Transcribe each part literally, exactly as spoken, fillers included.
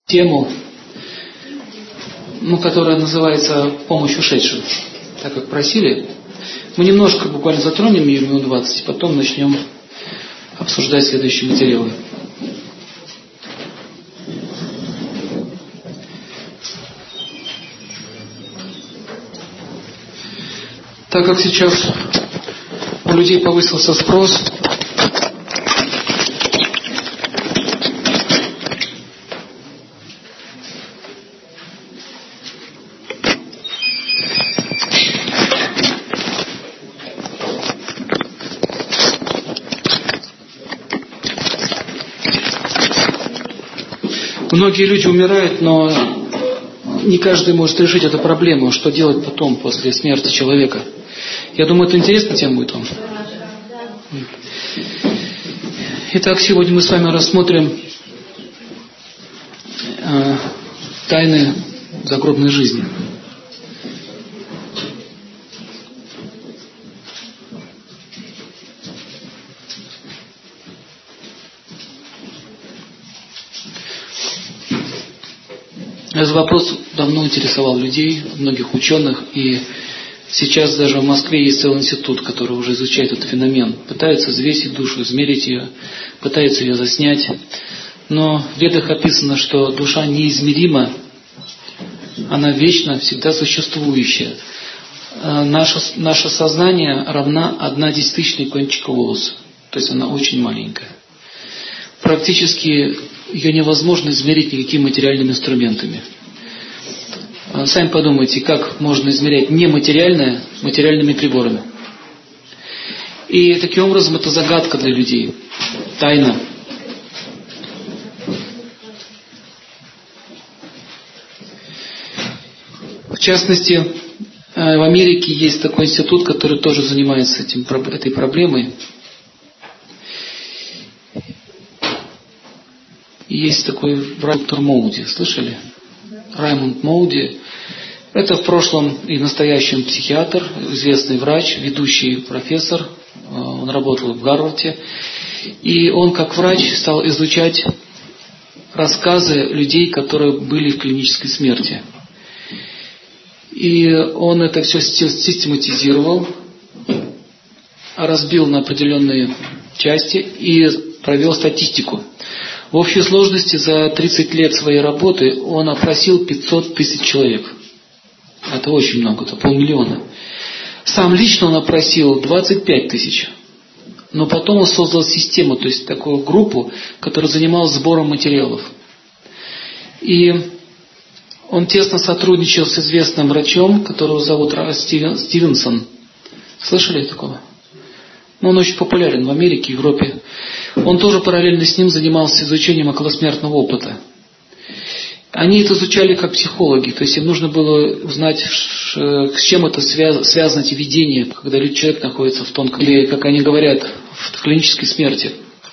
тему, ну, которая называется «Помощь ушедшим». Так как просили, мы немножко буквально затронем ее минут двадцать, потом начнем обсуждать следующие материалы. Так как сейчас у людей повысился спрос, многие люди умирают, но не каждый может решить эту проблему, что делать потом, после смерти человека. Я думаю, это интересная тема будет вам. Итак, сегодня мы с вами рассмотрим э, тайны загробной жизни. Этот вопрос давно интересовал людей, многих ученых, и сейчас даже в Москве есть целый институт, который уже изучает этот феномен. Пытается взвесить душу, измерить ее, пытается ее заснять. Но в Ведах описано, что душа неизмерима, она вечно, всегда существующая. Наше, наше сознание равна одна десятитысячной кончика волоса, то есть она очень маленькая. Практически ее невозможно измерить никакими материальными инструментами. Сами подумайте, как можно измерять нематериальное материальными приборами. И таким образом это загадка для людей, тайна. В частности, в Америке есть такой институт, который тоже занимается этим, этой проблемой. Есть такой доктор Моуди, слышали? Раймонд Моуди. Это в прошлом и настоящем психиатр, известный врач, ведущий профессор. Он работал в Гарварде. И он как врач стал изучать рассказы людей, которые были в клинической смерти. И он это все систематизировал, разбил на определенные части и провел статистику. В общей сложности за тридцать лет своей работы он опросил пятьсот тысяч человек. Это очень много, это полмиллиона. Сам лично он опросил двадцать пять тысяч. Но потом он создал систему, то есть такую группу, которая занималась сбором материалов. И он тесно сотрудничал с известным врачом, которого зовут Стивен, Стивенсон. Слышали такого? Ну, он очень популярен в Америке, Европе. Он тоже параллельно с ним занимался изучением околосмертного опыта. Они это изучали как психологи, то есть им нужно было узнать, с чем это связано, эти видения, когда человек находится в тонком, или, как они говорят, в клинической смерти.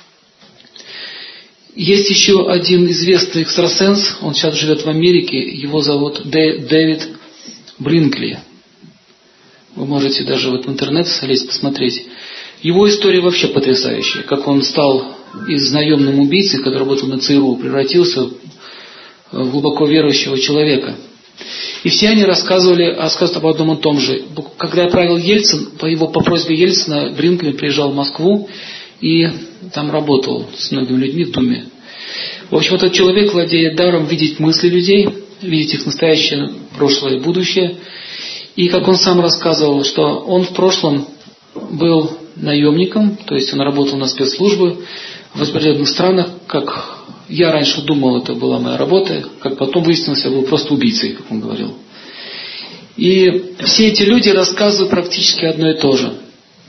Есть еще один известный экстрасенс, он сейчас живет в Америке, его зовут Дэвид Бринкли. Вы можете даже вот в интернет залезть, посмотреть. Его история вообще потрясающая, как он стал из наемным убийцы, который работал на ЦРУ, превратился в глубоко верующего человека. И все они рассказывали, рассказывают об одном и том же. Когда правил Ельцин, по его по просьбе Ельцина, Бринкли приезжал в Москву и там работал с многими людьми в Думе. В общем, этот человек владеет даром видеть мысли людей, видеть их настоящее, прошлое и будущее. И как он сам рассказывал, что он в прошлом был наемником, то есть он работал на спецслужбы в определенных странах, как я раньше думал, это была моя работа, как потом выяснилось, я был просто убийцей, как он говорил. И все эти люди рассказывают практически одно и то же.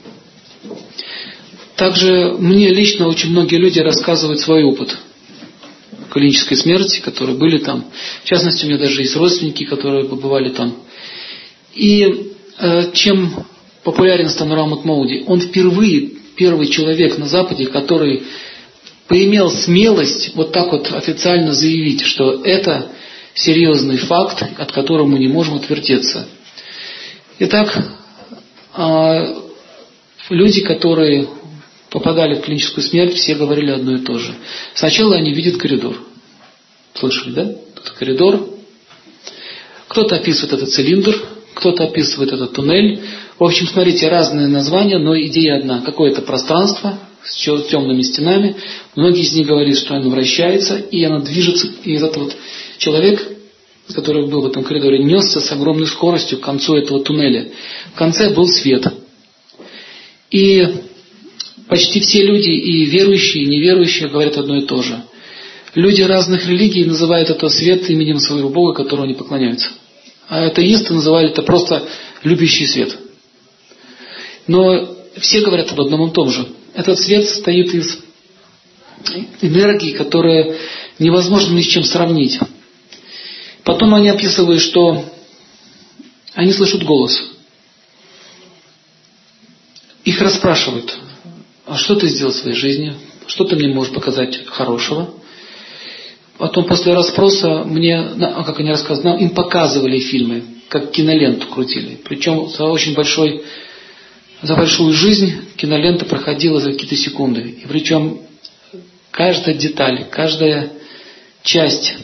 Также мне лично очень многие люди рассказывают свой опыт клинической смерти, которые были там. В частности, у меня даже есть родственники, которые побывали там. И э, чем популярен стал Раймонд Моуди? Он впервые, первый человек на Западе, который поимел смелость вот так вот официально заявить, что это серьезный факт, от которого мы не можем отвертеться. Итак, э, люди, которые попадали в клиническую смерть, все говорили одно и то же. Сначала они видят коридор. Слышали, да? Это коридор. Кто-то описывает этот цилиндр, кто-то описывает этот туннель. В общем, смотрите, разные названия, но идея одна. Какое-то пространство с темными стенами. Многие из них говорят, что оно вращается, и оно движется. И этот вот человек, который был в этом коридоре, несся с огромной скоростью к концу этого туннеля. В конце был свет. И почти все люди, и верующие, и неверующие, говорят одно и то же. Люди разных религий называют это свет именем своего Бога, которому они поклоняются. А атеисты называли это просто любящий свет. Но все говорят об одном и том же. Этот свет состоит из энергии, которая невозможно ни с чем сравнить. Потом они описывают, что они слышат голос. Их расспрашивают: а что ты сделал в своей жизни? Что ты мне можешь показать хорошего? Потом после расспроса мне, как они рассказывают, им показывали фильмы, как киноленту крутили. Причем за очень большой, за большую жизнь кинолента проходила за какие-то секунды. И причем каждая деталь, каждая часть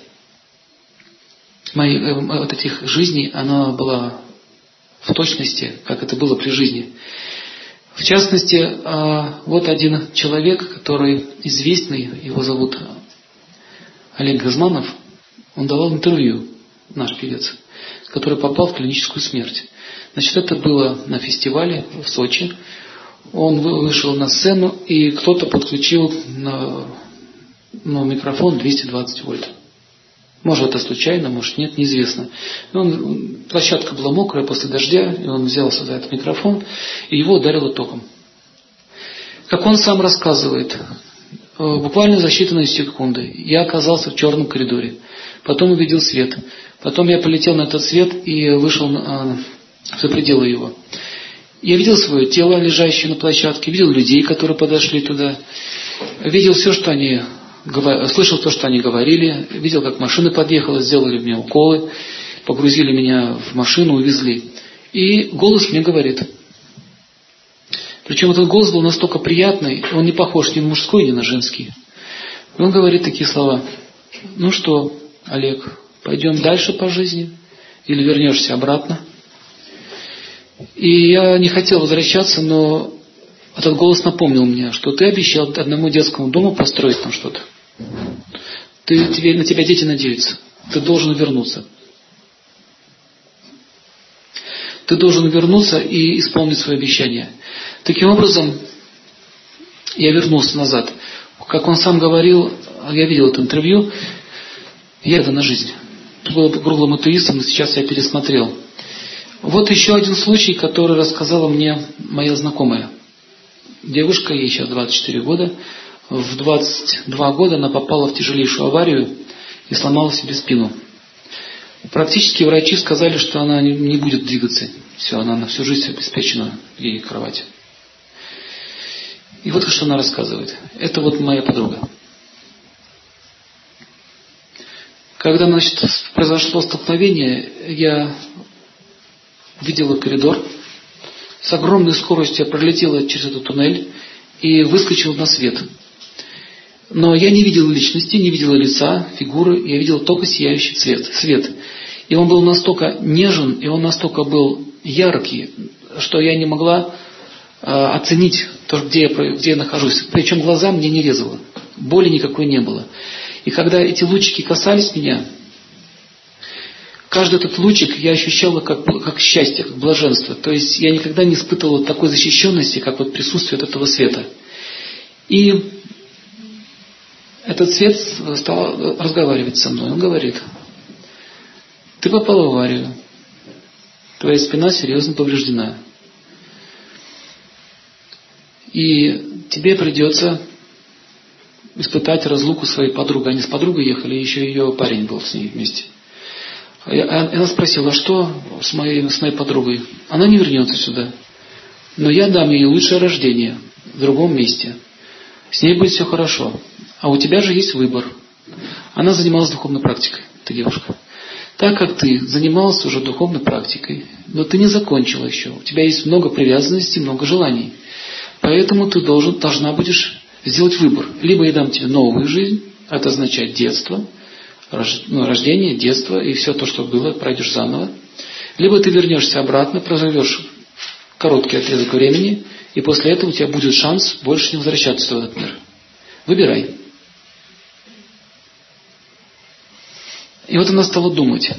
моих вот этих жизней, она была в точности, как это было при жизни. В частности, вот один человек, который известный, его зовут Олег Газманов, он давал интервью, наш певец, который попал в клиническую смерть. Значит, это было на фестивале в Сочи. Он вышел на сцену, и кто-то подключил на, на микрофон двести двадцать вольт. Может, это случайно, может, нет, неизвестно. Но он, площадка была мокрая после дождя, и он взялся за этот микрофон, и его ударило током. Как он сам рассказывает, буквально за считанные секунды я оказался в черном коридоре. Потом увидел свет. Потом я полетел на этот свет и вышел за пределы его. Я видел свое тело, лежащее на площадке, видел людей, которые подошли туда, видел все, что они слышал то, что они говорили, видел, как машина подъехала, сделали мне уколы, погрузили меня в машину, увезли. И голос мне говорит. Причем этот голос был настолько приятный, он не похож ни на мужской, ни на женский. И он говорит такие слова: ну что, Олег, пойдем дальше по жизни или вернешься обратно? И я не хотел возвращаться, но этот голос напомнил мне, что ты обещал одному детскому дому построить там что-то. Ты, тебе, на тебя дети надеются. Ты должен вернуться. Ты должен вернуться и исполнить свое обещание. Таким образом, я вернулся назад. Как он сам говорил, я видел это интервью, я это на жизнь. Был круглым атеистом, но сейчас я пересмотрел. Вот еще один случай, который рассказала мне моя знакомая. Девушка, ей сейчас двадцать четыре года. В двадцать два года она попала в тяжелейшую аварию и сломала себе спину. Практически врачи сказали, что она не будет двигаться. Все, она на всю жизнь обеспечена ей кровать. И вот что она рассказывает. Это вот моя подруга. Когда, значит, произошло столкновение, я видела коридор. С огромной скоростью я пролетела через этот туннель и выскочила на свет. Но я не видела личности, не видела лица, фигуры, я видела только сияющий цвет, свет. И он был настолько нежен, и он настолько был яркий, что я не могла э, оценить то, где я, где я нахожусь. Причем глаза мне не резало, боли никакой не было. И когда эти лучики касались меня, каждый этот лучик я ощущала как, как счастье, как блаженство. То есть я никогда не испытывала такой защищенности, как вот присутствие от этого света. И этот свет стал разговаривать со мной. Он говорит: ты попал в аварию, твоя спина серьезно повреждена. И тебе придется испытать разлуку своей подругой. Они с подругой ехали, еще ее парень был с ней вместе. И она спросила: а что с моей, с моей подругой? Она не вернется сюда. Но я дам ей лучшее рождение в другом месте. С ней будет все хорошо. А у тебя же есть выбор. Она занималась духовной практикой, эта девушка. Так как ты занималась уже духовной практикой, но ты не закончила еще. У тебя есть много привязанностей, много желаний. Поэтому ты должен, должна будешь сделать выбор. Либо я дам тебе новую жизнь, это означает детство, рождение, детство и все то, что было, пройдешь заново. Либо ты вернешься обратно, проживешь короткий отрезок времени, и после этого у тебя будет шанс больше не возвращаться в этот мир. Выбирай. И вот она стала думать.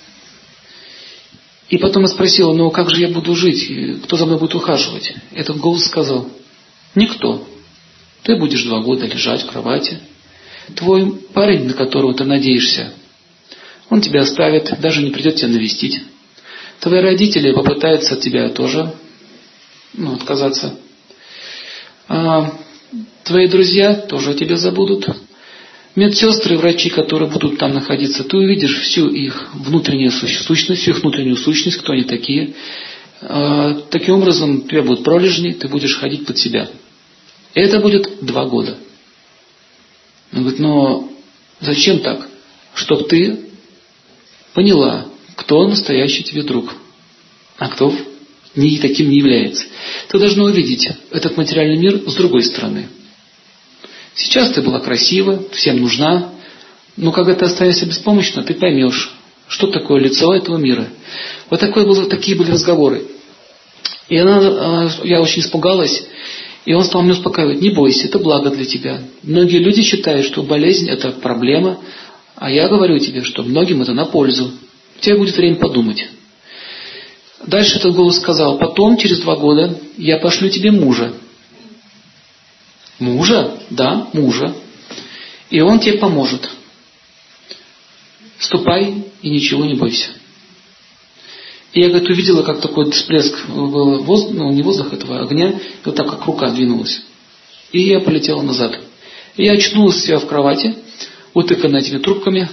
И потом я спросила, ну как же я буду жить? Кто за мной будет ухаживать? Этот голос сказал, никто. Ты будешь два года лежать в кровати. Твой парень, на которого ты надеешься, он тебя оставит, даже не придет тебя навестить. Твои родители попытаются от тебя тоже ну, отказаться. А твои друзья тоже о тебе забудут. Медсестры, врачи, которые будут там находиться, ты увидишь всю их внутреннюю сущность, всю их внутреннюю сущность, кто они такие. А, таким образом, у тебя будут пролежни, ты будешь ходить под себя. И это будет два года. Он говорит, но зачем так? Чтоб ты поняла, кто настоящий тебе друг, а кто не, таким не является. Ты должна увидеть этот материальный мир с другой стороны. Сейчас ты была красива, всем нужна, но когда ты останешься беспомощна, ты поймешь, что такое лицо этого мира. Вот такое было, такие были разговоры. И она, я очень испугалась, и он стал меня успокаивать, не бойся, это благо для тебя. Многие люди считают, что болезнь это проблема, а я говорю тебе, что многим это на пользу. У тебя будет время подумать. Дальше этот голос сказал, потом, через два года, я пошлю тебе мужа. Мужа? Да, мужа. И он тебе поможет. Ступай и ничего не бойся. И я, говорит, увидела, как такой всплеск был, воздух, ну, не воздух этого, огня, и вот так, как рука двинулась. И я полетела назад. И я очнулась себя в кровати, утыканная этими трубками.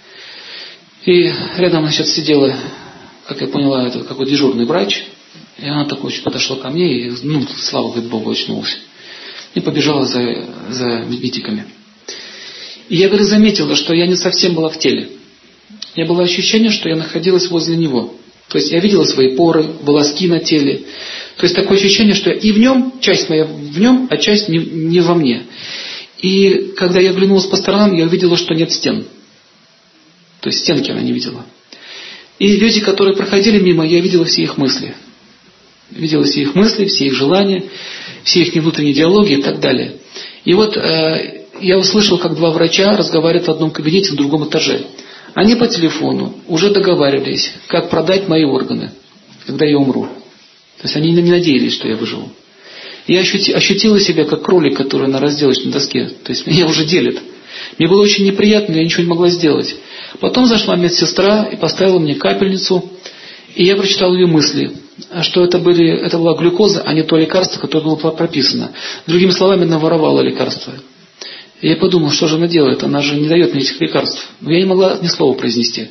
И рядом, значит, сидела, как я поняла, это какой дежурный врач. И она так очень подошла ко мне, и, ну, слава говорит, Богу, очнулась. И побежала за, за медиками. И я, говорю, заметила, что я не совсем была в теле. У меня было ощущение, что я находилась возле него. То есть я видела свои поры, волоски на теле. То есть такое ощущение, что я и в нем, часть моя в нем, а часть не, не во мне. И когда я оглянулась по сторонам, я увидела, что нет стен. То есть стенки она не видела. И люди, которые проходили мимо, я видела все их мысли. Видела все их мысли, все их желания, все их внутренние диалоги и так далее. И вот э, я услышал, как два врача разговаривают в одном кабинете на другом этаже. Они по телефону уже договаривались, как продать мои органы, когда я умру. То есть они не надеялись, что я выживу. Я ощути, ощутила себя как кролик, который на разделочной доске. То есть меня уже делят. Мне было очень неприятно, я ничего не могла сделать. Потом зашла медсестра и поставила мне капельницу. И я прочитал ее мысли, что это, были, это была глюкоза, а не то лекарство, которое было прописано. Другими словами, она воровала лекарства. И я подумал, что же она делает? Она же не дает мне этих лекарств. Но я не могла ни слова произнести.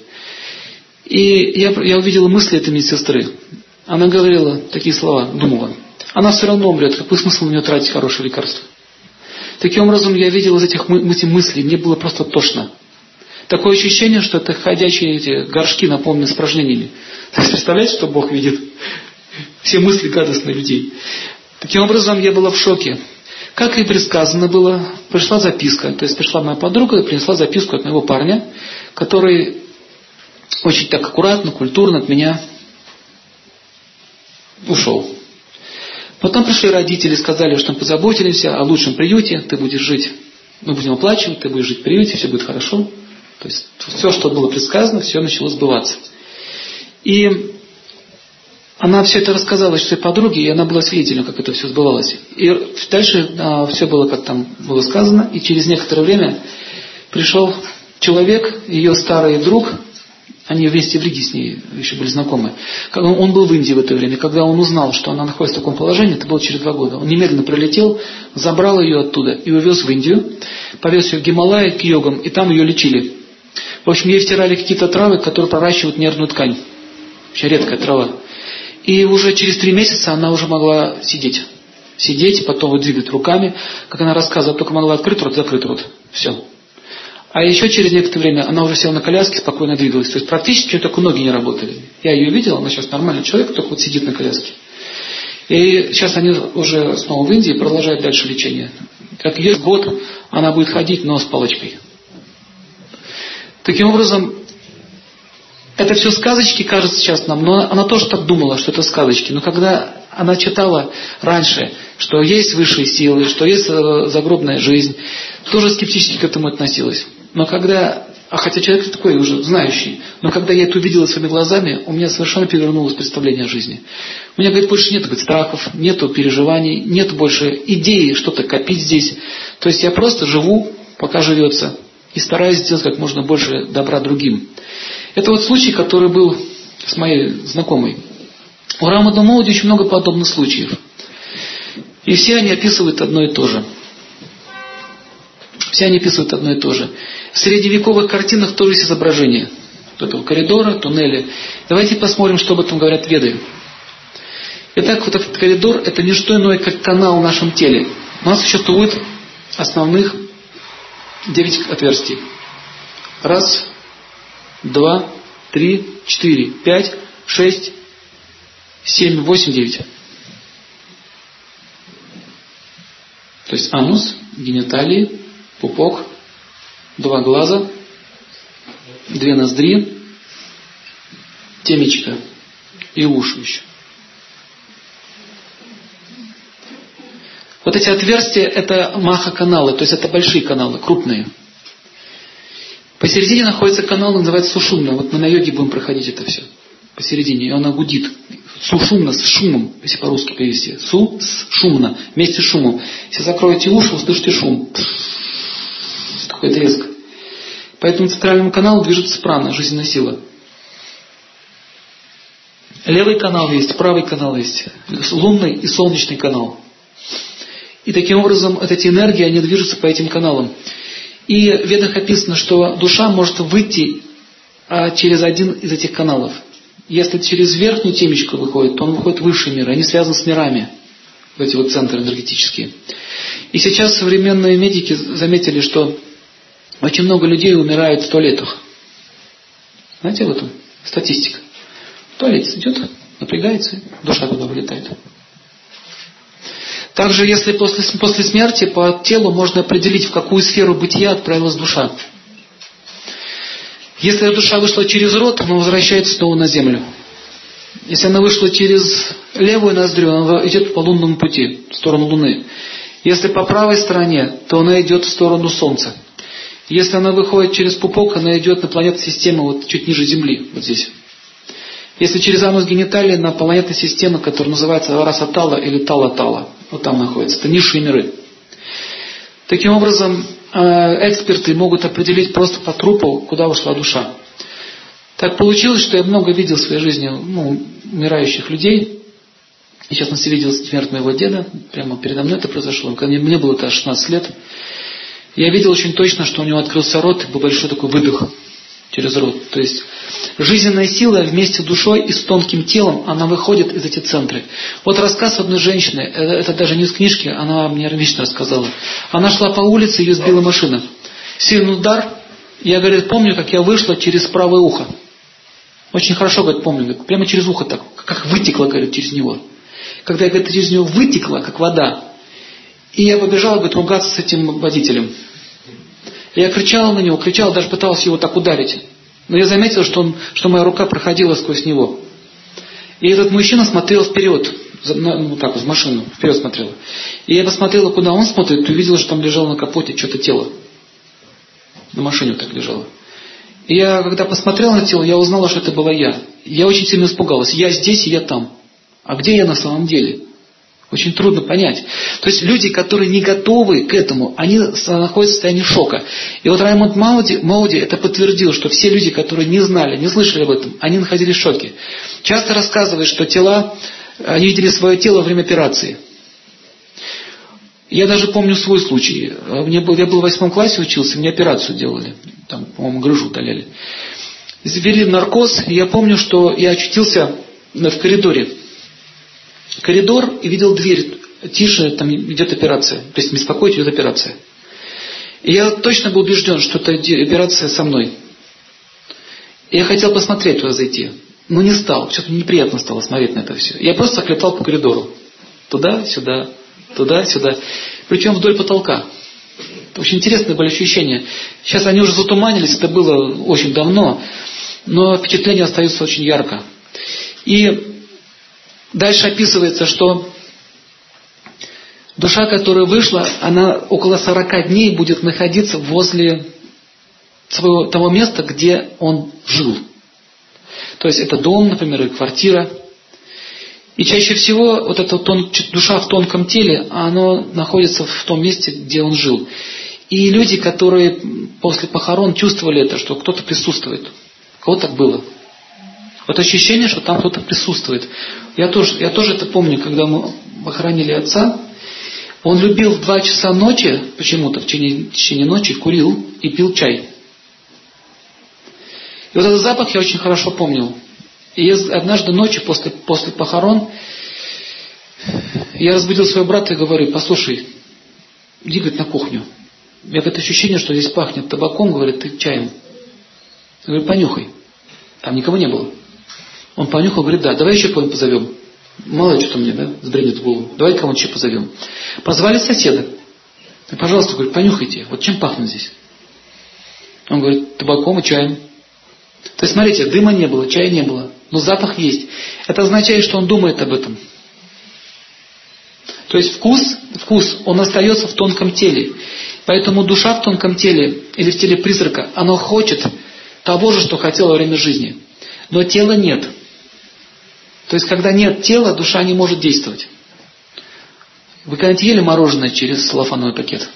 И я, я увидела мысли этой медсестры. Она говорила такие слова, думала. Она все равно умрет, какой смысл на нее тратить хорошее лекарство? Таким образом, я видел из этих эти мыслей, мне было просто тошно. Такое ощущение, что это ходячие эти горшки, наполненные испражнениями. Представляете, что Бог видит? Все мысли гадостных людей. Таким образом, я была в шоке. Как и предсказано было, пришла записка. То есть пришла моя подруга и принесла записку от моего парня, который очень так аккуратно, культурно от меня ушел. Потом пришли родители, сказали, что мы позаботились о лучшем приюте, ты будешь жить, мы будем оплачивать, ты будешь жить в приюте, все будет хорошо. То есть все, что было предсказано, все начало сбываться. И она все это рассказала своей подруге, и она была свидетелем, как это все сбывалось. И дальше а, все было, как там было сказано, и через некоторое время пришел человек, ее старый друг, они вместе в Риге с ней еще были знакомы. Он был в Индии в это время. Когда он узнал, что она находится в таком положении, это было через два года, он немедленно прилетел, забрал ее оттуда и увез в Индию, повез ее в Гималаи к йогам, и там ее лечили. В общем, ей втирали какие-то травы, которые проращивают нервную ткань. Очень редкая трава. И уже через три месяца она уже могла сидеть. Сидеть, потом вот двигать руками. Как она рассказывала, только могла открыть рот, закрыть рот. Все. А еще через некоторое время она уже села на коляске, спокойно двигалась. То есть практически только ноги не работали. Я ее видел, она сейчас нормальный человек, только вот сидит на коляске. И сейчас они уже снова в Индии продолжают дальше лечение. Как есть год, она будет ходить, но с палочкой. Таким образом, это все сказочки, кажется сейчас нам, но она тоже так думала, что это сказочки. Но когда она читала раньше, что есть высшие силы, что есть загробная жизнь, тоже скептически к этому относилась. Но когда, а хотя человек такой уже знающий, но когда я это увидела своими глазами, у меня совершенно перевернулось представление о жизни. У меня, говорит, больше нет, говорит, страхов, нету переживаний, нет больше идеи что-то копить здесь. То есть я просто живу, пока живется, и стараюсь сделать как можно больше добра другим. Это вот случай, который был с моей знакомой. У Рама Дамоуди очень много подобных случаев. И все они описывают одно и то же. Все они описывают одно и то же. В средневековых картинах тоже есть изображение этого коридора, туннеля. Давайте посмотрим, что об этом говорят Веды. Итак, вот этот коридор – это не что иное, как канал в нашем теле. У нас существует основных девять отверстий. Раз, два, три, четыре, пять, шесть, семь, восемь, девять. То есть анус, гениталии, пупок, два глаза, две ноздри, темечко и уши еще. Вот эти отверстия – это маха-каналы, то есть это большие каналы, крупные. Посередине находится канал, называется сушумна. Вот мы на йоге будем проходить это все. Посередине. И она гудит. Сушумна с шумом, если по-русски перевести. Су с шумно. Вместе с шумом. Если закроете уши, услышите шум. Такой треск. По этому центральному каналу движется прана, жизненная сила. Левый канал есть, правый канал есть. Лунный и солнечный канал. И таким образом вот эти энергии, они движутся по этим каналам. И в Ведах описано, что душа может выйти а, через один из этих каналов. Если через верхнюю темечку выходит, то он выходит в высший мир. Они связаны с мирами, эти вот центры энергетические. И сейчас современные медики заметили, что очень много людей умирает в туалетах. Знаете об этом? Статистика. В туалет идет, напрягается, душа туда вылетает. Также, если после, после смерти по телу можно определить, в какую сферу бытия отправилась душа. Если душа вышла через рот, она возвращается снова на землю. Если она вышла через левую ноздрю, она идет по лунному пути, в сторону Луны. Если по правой стороне, то она идет в сторону Солнца. Если она выходит через пупок, она идет на планету системы вот чуть ниже Земли, вот здесь. Если через анус гениталии, на планетной системе, которая называется Варасатала или Тала-Тала. Вот там находится. Это низшие миры. Таким образом, эксперты могут определить просто по трупу, куда ушла душа. Так получилось, что я много видел в своей жизни ну, умирающих людей. И, в частности, видел смерть моего деда. Прямо передо мной это произошло. Когда мне было это шестнадцать лет. Я видел очень точно, что у него открылся рот, и был большой такой выдох через рот. То есть жизненная сила вместе с душой и с тонким телом, она выходит из этих центров. Вот рассказ одной женщины, это даже не из книжки, она мне лично рассказала. Она шла по улице, ее сбила машина. Сильный удар. Я, говорит, помню, как я вышла через правое ухо. Очень хорошо, говорит, помню. Прямо через ухо так, как вытекла, говорит, через него. Когда я, говорит, через него вытекла, как вода. И я побежала, говорит, ругаться с этим водителем. Я кричала на него, кричала, даже пыталась его так ударить. Но я заметила, что, он, что моя рука проходила сквозь него. И этот мужчина смотрел вперед, ну так вот, в машину, вперед смотрел. И я посмотрела, куда он смотрит, и увидела, что там лежало на капоте что-то тело. На машине вот так лежало. И я, когда посмотрела на тело, я узнала, что это была я. Я очень сильно испугалась. Я здесь, и я там. А где я на самом деле? Очень трудно понять. То есть люди, которые не готовы к этому, они находятся в состоянии шока. И вот Раймонд Мауди, Мауди это подтвердил, что все люди, которые не знали, не слышали об этом, они находились в шоке. Часто рассказывают, что тела, они видели свое тело во время операции. Я даже помню свой случай. Мне был, я был в восьмом классе учился, мне операцию делали. Там, по-моему, грыжу удаляли. Ввели наркоз, и я помню, что я очутился в коридоре. Коридор и видел дверь. Тише, там идет операция. То есть беспокоить идет операция. И я точно был убежден, что это операция со мной. И я хотел посмотреть туда зайти. Но не стал. Что-то неприятно стало смотреть на это все. Я просто летал по коридору. Туда, сюда, туда, сюда. Причем вдоль потолка. Очень интересные были ощущения. Сейчас они уже затуманились, это было очень давно, но впечатления остаются очень ярко. И дальше описывается, что душа, которая вышла, она около сорока дней будет находиться возле своего, того места, где он жил. То есть это дом, например, или квартира. И чаще всего вот эта тон, душа в тонком теле, она находится в том месте, где он жил. И люди, которые после похорон чувствовали это, что кто-то присутствует. У кого так было? Вот ощущение, что там кто-то присутствует. Я тоже, я тоже это помню, когда мы похоронили отца. Он любил в два часа ночи, почему-то в течение, в течение ночи курил и пил чай. И вот этот запах я очень хорошо помнил. И однажды ночью после, после похорон я разбудил своего брата и говорю: послушай, иди, говорит, на кухню. У меня какое-то ощущение, что здесь пахнет табаком, говорит, ты чаем. Я говорю: понюхай. Там никого не было. Он понюхал, говорит: да, давай еще кого-нибудь позовем. Мало ли что мне, да, сбренет в голову. Давай кого-нибудь еще позовем. Позвали соседа. И, пожалуйста, говорит, понюхайте, вот чем пахнет здесь? Он говорит: табаком и чаем. То есть, смотрите, дыма не было, чая не было, но запах есть. Это означает, что он думает об этом. То есть вкус, вкус, он остается в тонком теле. Поэтому душа в тонком теле или в теле призрака, она хочет того же, что хотела во время жизни. Но тела нет. То есть, когда нет тела, душа не может действовать. Вы когда-нибудь ели мороженое через целлофановый пакет?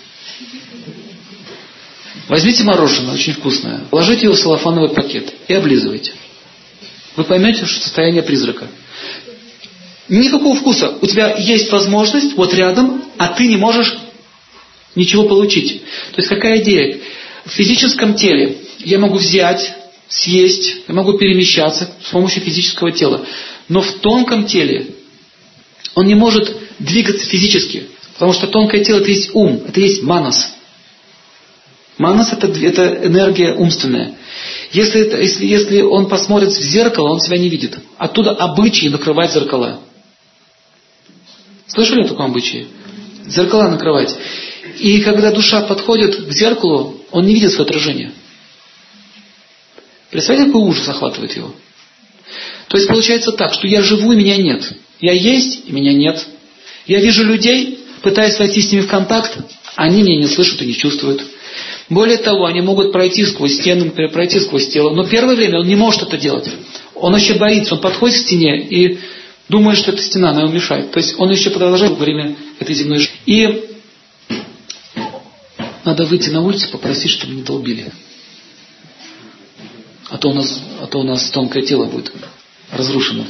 Возьмите мороженое, очень вкусное, положите его в целлофановый пакет и облизывайте. Вы поймете, что состояние призрака. Никакого вкуса. У тебя есть возможность вот рядом, а ты не можешь ничего получить. То есть какая идея? В физическом теле я могу взять, съесть, я могу перемещаться с помощью физического тела. Но в тонком теле он не может двигаться физически. Потому что тонкое тело это есть ум, это есть манас. Манас это, это энергия умственная. Если, это, если, если он посмотрит в зеркало, он себя не видит. Оттуда обычаи накрывать зеркала. Слышали о таком обычае? Зеркала накрывать. И когда душа подходит к зеркалу, он не видит свое отражение. Представляете, какой ужас охватывает его? То есть получается так, что я живу и меня нет. Я есть и меня нет. Я вижу людей, пытаюсь войти с ними в контакт, они меня не слышат и не чувствуют. Более того, они могут пройти сквозь стену, например, пройти сквозь тело. Но первое время он не может это делать. Он еще боится, он подходит к стене и думает, что эта стена, она ему мешает. То есть он еще продолжает во время этой земной жизни. И надо выйти на улицу и попросить, чтобы не долбили. А то у нас, а то у нас тонкое тело будет разрушено.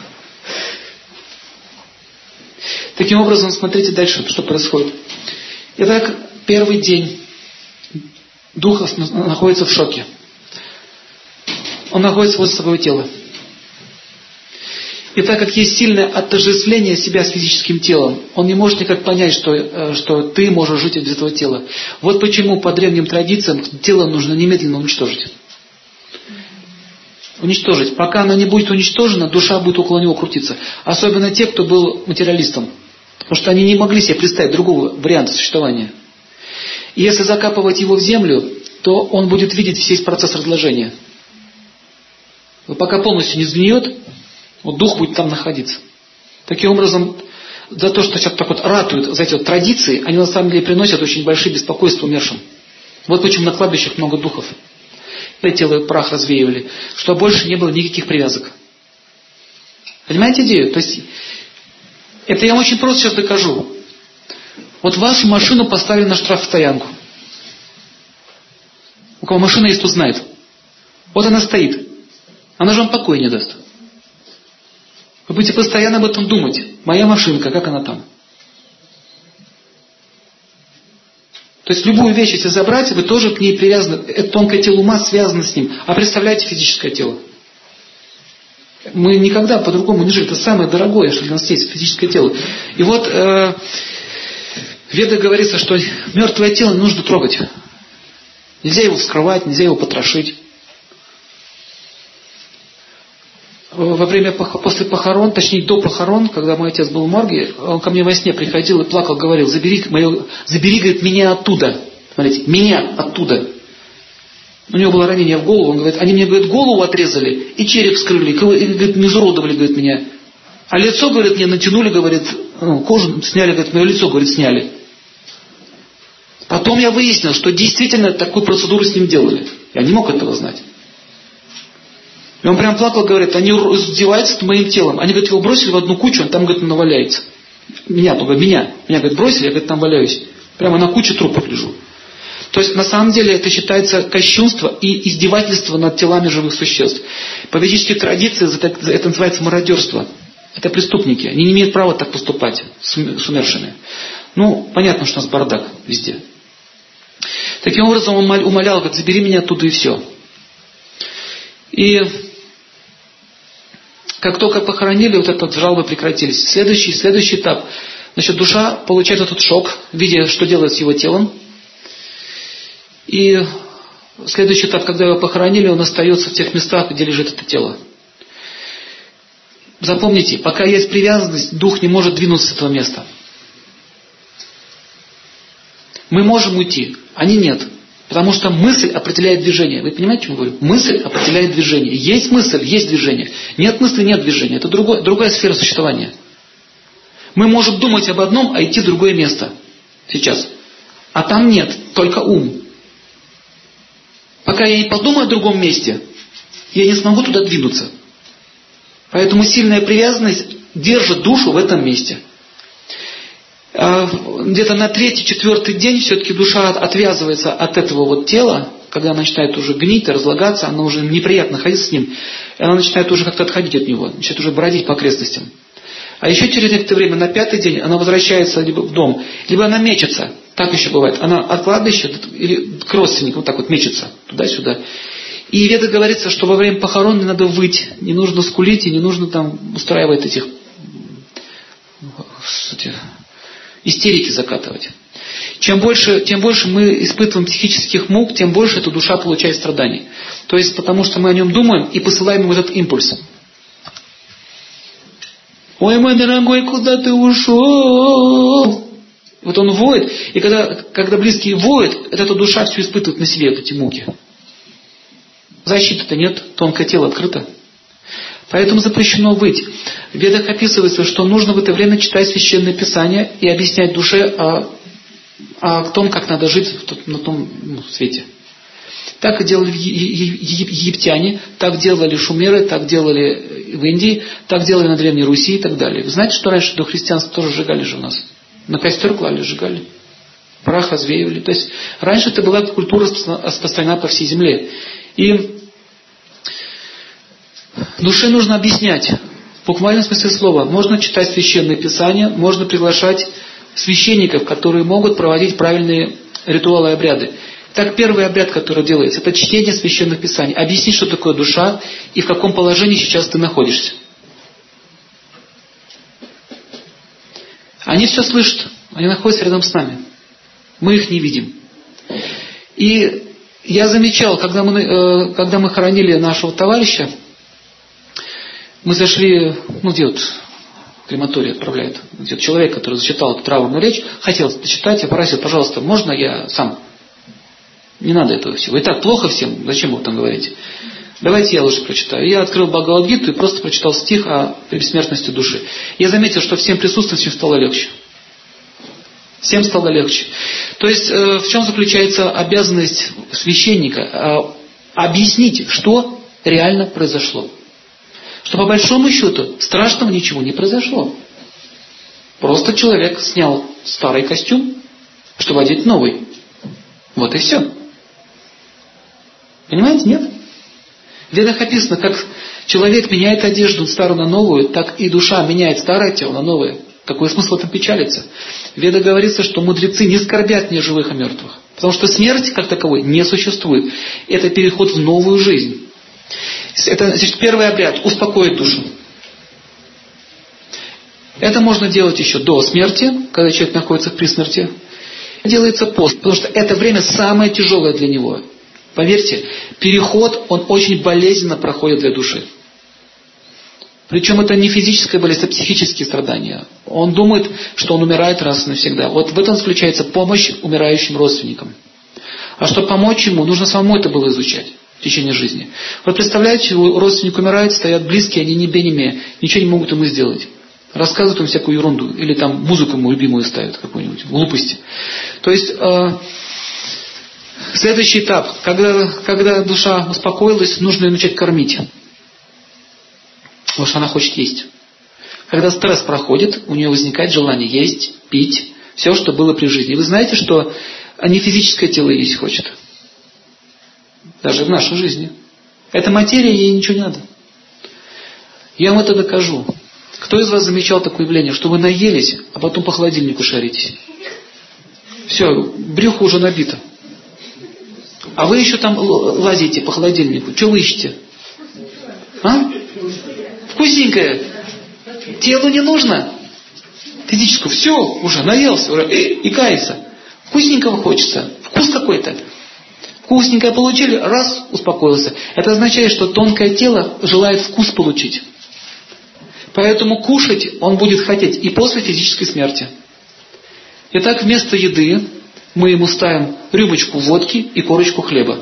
Таким образом, смотрите дальше, что происходит. Итак, первый день дух находится в шоке. Он находится возле своего тела. И так как есть сильное отождествление себя с физическим телом, он не может никак понять, что, что ты можешь жить без этого тела. Вот почему по древним традициям тело нужно немедленно уничтожить. Уничтожить. Пока оно не будет уничтожено, душа будет около него крутиться. Особенно те, кто был материалистом. Потому что они не могли себе представить другого варианта существования. И если закапывать его в землю, то он будет видеть весь процесс разложения. Но пока полностью не сгниет, вот дух будет там находиться. Таким образом, за то, что сейчас так вот ратуют за эти вот традиции, они на самом деле приносят очень большие беспокойства умершим. Вот почему на кладбищах много духов. Тело и прах развеивали, чтобы больше не было никаких привязок. Понимаете идею? То есть, это я вам очень просто сейчас докажу. Вот вашу машину поставили на штрафстоянку. У кого машина есть, тот знает. Вот она стоит. Она же вам покоя не даст. Вы будете постоянно об этом думать. Моя машинка, как она там? То есть любую вещь, если забрать, вы тоже к ней привязаны. Это тонкое тело ума связано с ним. А представляете физическое тело? Мы никогда по-другому не жили. Это самое дорогое, что для нас есть, физическое тело. И вот э, в Ведах говорится, что мертвое тело не нужно трогать. Нельзя его вскрывать, нельзя его потрошить. Во время, после похорон, точнее до похорон, когда мой отец был в морге, он ко мне во сне приходил и плакал, говорил: забери, мое, забери говорит, меня оттуда. Смотрите, меня оттуда. У него было ранение в голову, он говорит, они мне, говорит, голову отрезали и череп вскрыли, и, говорит, не изуродовали, говорит, меня. А лицо, говорит, мне натянули, говорит, ну, кожу сняли, говорит, мое лицо, говорит, сняли. Потом я выяснил, что действительно такую процедуру с ним делали. Я не мог этого знать. И он прям плакал, говорит, они издеваются над моим телом. Они, говорит, его бросили в одну кучу, он там, говорит, наваляется. Меня, только меня. Меня, говорит, бросили, я, говорит, там валяюсь. Прямо на куче трупов лежу. То есть, на самом деле, это считается кощунство и издевательство над телами живых существ. По ведических традициях это называется мародерство. Это преступники. Они не имеют права так поступать с умершими. Ну, понятно, что у нас бардак везде. Таким образом, он умолял, говорит, забери меня оттуда и все. И как только похоронили, вот этот жалобы прекратились. Следующий, следующий этап. Значит, душа получает этот шок, видя, что делает с его телом. И следующий этап, когда его похоронили, он остается в тех местах, где лежит это тело. Запомните, пока есть привязанность, дух не может двинуться с этого места. Мы можем уйти, они нет. Потому что мысль определяет движение. Вы понимаете, о чем я говорю? Мысль определяет движение. Есть мысль, есть движение. Нет мысли, нет движения. Это другой, другая сфера существования. Мы можем думать об одном, а идти в другое место. Сейчас. А там нет, только ум. Пока я не подумаю о другом месте, я не смогу туда двинуться. Поэтому сильная привязанность держит душу в этом месте. Где-то на третий, четвертый день все-таки душа отвязывается от этого вот тела, когда она начинает уже гнить, разлагаться, она уже неприятно ходить с ним, и она начинает уже как-то отходить от него, начинает уже бродить по окрестностям. А еще через некоторое время, на пятый день, она возвращается либо в дом, либо она мечется. Так еще бывает. Она от кладбища или к родственникам вот так вот мечется туда-сюда. И в Ведах говорится, что во время похорон не надо выть, не нужно скулить и не нужно там устраивать этих, этих истерики закатывать. Чем больше, тем больше мы испытываем психических мук, тем больше эта душа получает страданий. То есть потому что мы о нем думаем и посылаем ему этот импульс. Ой, мой дорогой, куда ты ушел? Вот он воет, и когда, когда близкие воют, эта душа все испытывает на себе, вот эти муки. Защиты-то нет, тонкое тело открыто. Поэтому запрещено выть. В Ведах описывается, что нужно в это время читать Священное Писание и объяснять душе о, о том, как надо жить на том ну, свете. Так и делали египтяне, так делали шумеры, так делали в Индии, так делали на Древней Руси и так далее. Вы знаете, что раньше до христианства тоже сжигали же у нас? На костер клали, сжигали. Прах развеивали. То есть раньше это была культура распространена по всей земле. И душе нужно объяснять. В буквальном смысле слова. Можно читать Священное Писание, можно приглашать священников, которые могут проводить правильные ритуалы и обряды. Так, первый обряд, который делается, это чтение Священных Писаний. Объяснить, что такое душа и в каком положении сейчас ты находишься. Они все слышат, они находятся рядом с нами. Мы их не видим. И я замечал, когда мы, когда мы хоронили нашего товарища, мы зашли, ну где вот крематорий отправляют, где человек, который зачитал эту траурную речь, хотел почитать, я попросил, пожалуйста, можно я сам? Не надо этого всего. И так плохо всем, зачем вы там говорите? Давайте я лучше прочитаю. Я открыл Бхагавад-гиту и просто прочитал стих о бессмертности души. Я заметил, что всем присутствующим стало легче. Всем стало легче. То есть, э, в чем заключается обязанность священника? Э, объяснить, что реально произошло. Что по большому счету страшного ничего не произошло. Просто человек снял старый костюм, чтобы одеть новый. Вот и все. Понимаете, нет? В Ведах описано, как человек меняет одежду старую на новую, так и душа меняет старое тело на новое. Какой смысл в этом печалиться? В Ведах говорится, что мудрецы не скорбят ни о живых, о мертвых. Потому что смерть, как таковой, не существует. Это переход в новую жизнь. Это, значит, первый обряд – успокоить душу. Это можно делать еще до смерти, когда человек находится при смерти. Делается пост, потому что это время самое тяжелое для него. Поверьте, переход, он очень болезненно проходит для души. Причем это не физическая болезнь, это психические страдания. Он думает, что он умирает раз и навсегда. Вот в этом заключается помощь умирающим родственникам. А чтобы помочь ему, нужно самому это было изучать в течение жизни. Вот представляете, родственник умирает, стоят близкие, они ни бе, ни ме, ничего не могут ему сделать. Рассказывают ему всякую ерунду. Или там музыку ему любимую ставят, какую-нибудь, глупости. То есть, э, следующий этап. Когда, когда душа успокоилась, нужно ее начать кормить. Потому что она хочет есть. Когда стресс проходит, у нее возникает желание есть, пить, все, что было при жизни. И вы знаете, что не физическое тело есть хочет. Даже в нашей жизни. Эта материя, ей ничего не надо. Я вам это докажу. Кто из вас замечал такое явление, что вы наелись, а потом по холодильнику шаритесь? Все, брюхо уже набито. А вы еще там лазите по холодильнику. Что вы ищете? А? Вкусненькое. Телу не нужно. Физическую. Все, уже наелся. Уже, и, и кается. Вкусненького хочется. Вкус какой-то. Вкусненькое получили, раз, успокоился. Это означает, что тонкое тело желает вкус получить. Поэтому кушать он будет хотеть и после физической смерти. Итак, вместо еды мы ему ставим рюмочку водки и корочку хлеба.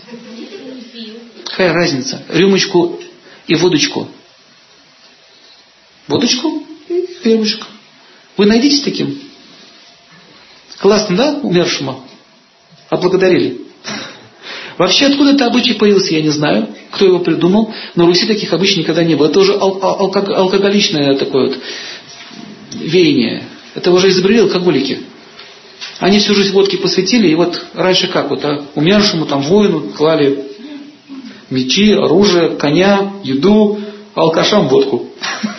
Какая разница? Рюмочку и водочку. Водочку и хлебушек. Вы найдитесь таким. Классно, да, умершему? Отблагодарили. Вообще, откуда это обычай появился, я не знаю, кто его придумал, но в Руси таких обычаев никогда не было. Это уже ал- ал- алкоголичное такое вот веяние. Это уже изобрели алкоголики. Они всю жизнь водке посвятили, и вот раньше как вот, а, умершему там воину клали мечи, оружие, коня, еду, а алкашам водку.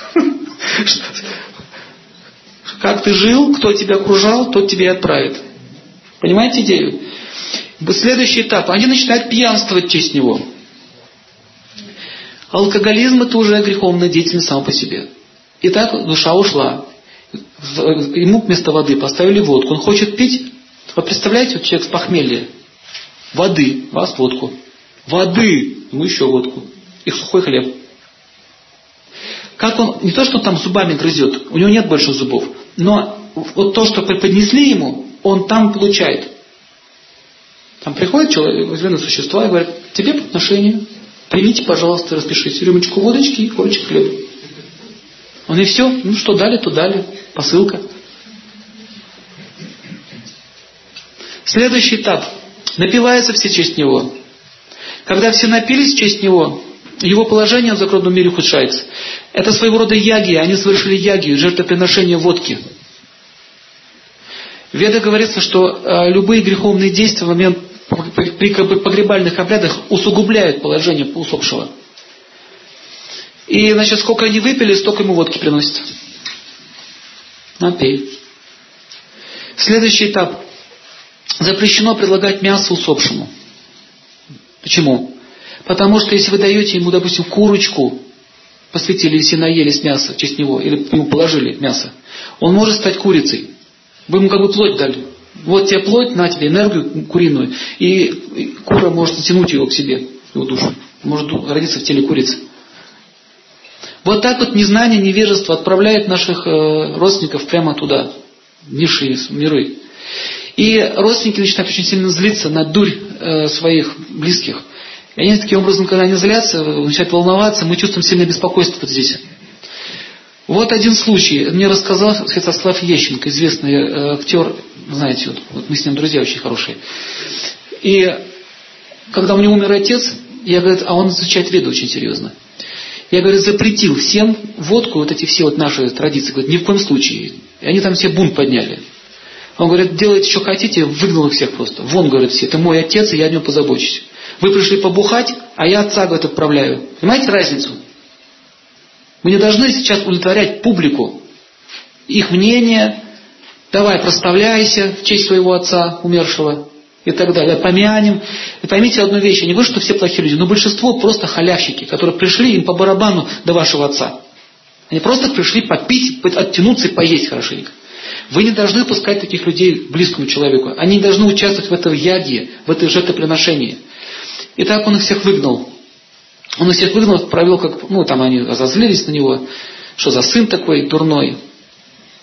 Как ты жил, кто тебя окружал, тот тебя и отправит. Понимаете идею? Следующий этап. Они начинают пьянствовать в честь него. Алкоголизм — это уже греховная деятельность сама по себе. Итак, душа ушла. Ему вместо воды поставили водку. Он хочет пить. Вы представляете, вот человек с похмелья. Воды. Вас водку. Воды. Ему еще водку. И сухой хлеб. Как он, не то, что он там зубами грызет. У него нет больше зубов. Но вот то, что преподнесли ему, он там получает. Там приходит человек, возможно, существа и говорит: тебе подношение, примите, пожалуйста, распишите рюмочку водочки и корочку хлеба. Он и все, ну что дали, то дали, посылка. Следующий этап. Напиваются все в честь него. Когда все напились в честь него, его положение в загробном мире ухудшается. Это своего рода ягия, они совершили ягию, жертвоприношение водки. В Ведах говорится, что э, любые греховные действия в момент при погребальных обрядах усугубляют положение усопшего. И, значит, сколько они выпили, столько ему водки приносят. Напей. Следующий этап. Запрещено предлагать мясо усопшему. Почему? Потому что если вы даете ему, допустим, курочку, посвятили, если наелись мяса в честь него, или ему положили мясо, он может стать курицей. Вы ему как бы плоть дали. Вот тебе плоть, на тебе энергию куриную. И кура может затянуть его к себе, его душу. Может родиться в теле курицы. Вот так вот незнание, невежество отправляет наших э, родственников прямо туда, в низшие миры. И родственники начинают очень сильно злиться на дурь э, своих близких. И они таким образом, когда они злятся, начинают волноваться, мы чувствуем сильное беспокойство вот здесь. Вот один случай. Мне рассказал Святослав Ещенко, известный э, актер, знаете, вот, вот мы с ним друзья очень хорошие. И когда у него умер отец, я говорю, а он изучает Веды очень серьезно. Я, говорю, запретил всем водку, вот эти все вот наши традиции, говорит, ни в коем случае. И они там все бунт подняли. Он говорит, делайте, что хотите, выгнал их всех просто. Вон, говорит, все, это мой отец, и я о нем позабочусь. Вы пришли побухать, а я отца, говорит, отправляю. Понимаете разницу? Мы не должны сейчас удовлетворять публику, их мнение, давай проставляйся в честь своего отца умершего и так далее, помянем. И поймите одну вещь, я не говорю, что все плохие люди, но большинство просто халявщики, которые пришли им по барабану до вашего отца. Они просто пришли попить, оттянуться и поесть хорошенько. Вы не должны пускать таких людей близкому человеку. Они не должны участвовать в этой ягье, в этой жертвоприношении. И так он их всех выгнал. Он их всех выгнал, провел как... Ну, там они разозлились на него. Что за сын такой дурной?